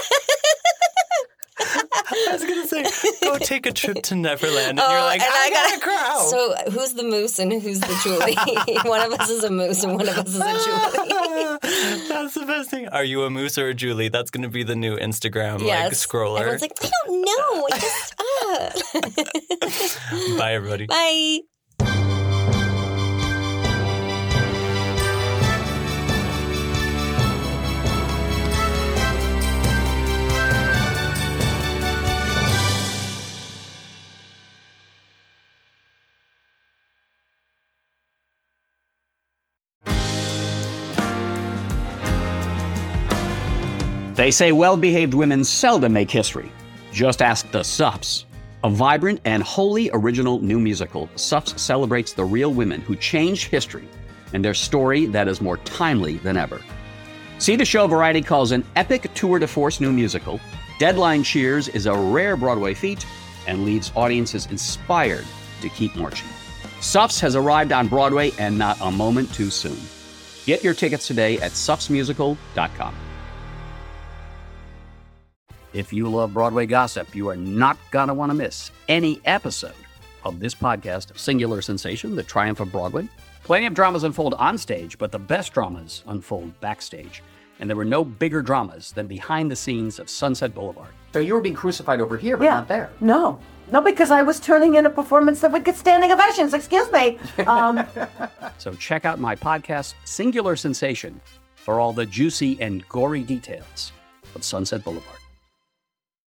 I was going to say, go take a trip to Neverland. And Oh, you're like, and I, I got, got- a crow. So who's the moose and who's the Julie? One of us is a moose and one of us is a Julie. That's the best thing. Are you a moose or a Julie? That's going to be the new Instagram like Yes. scroller. Everyone's like, I don't know. I just, ah. Bye, everybody. Bye. They say well-behaved women seldom make history. Just ask the Suffs. A vibrant and wholly original new musical, Suffs celebrates the real women who changed history and their story that is more timely than ever. See the show Variety calls an epic tour de force new musical. Deadline cheers is a rare Broadway feat and leaves audiences inspired to keep marching. Suffs has arrived on Broadway and not a moment too soon. Get your tickets today at suffs musical dot com. If you love Broadway gossip, you are not going to want to miss any episode of this podcast of Singular Sensation, The Triumph of Broadway. Plenty of dramas unfold on stage, but the best dramas unfold backstage. And there were no bigger dramas than behind the scenes of Sunset Boulevard. So you were being crucified over here, but yeah. not there. No. No, because I was turning in a performance that would get standing ovations. Excuse me. Um, so check out my podcast, Singular Sensation, for all the juicy and gory details of Sunset Boulevard.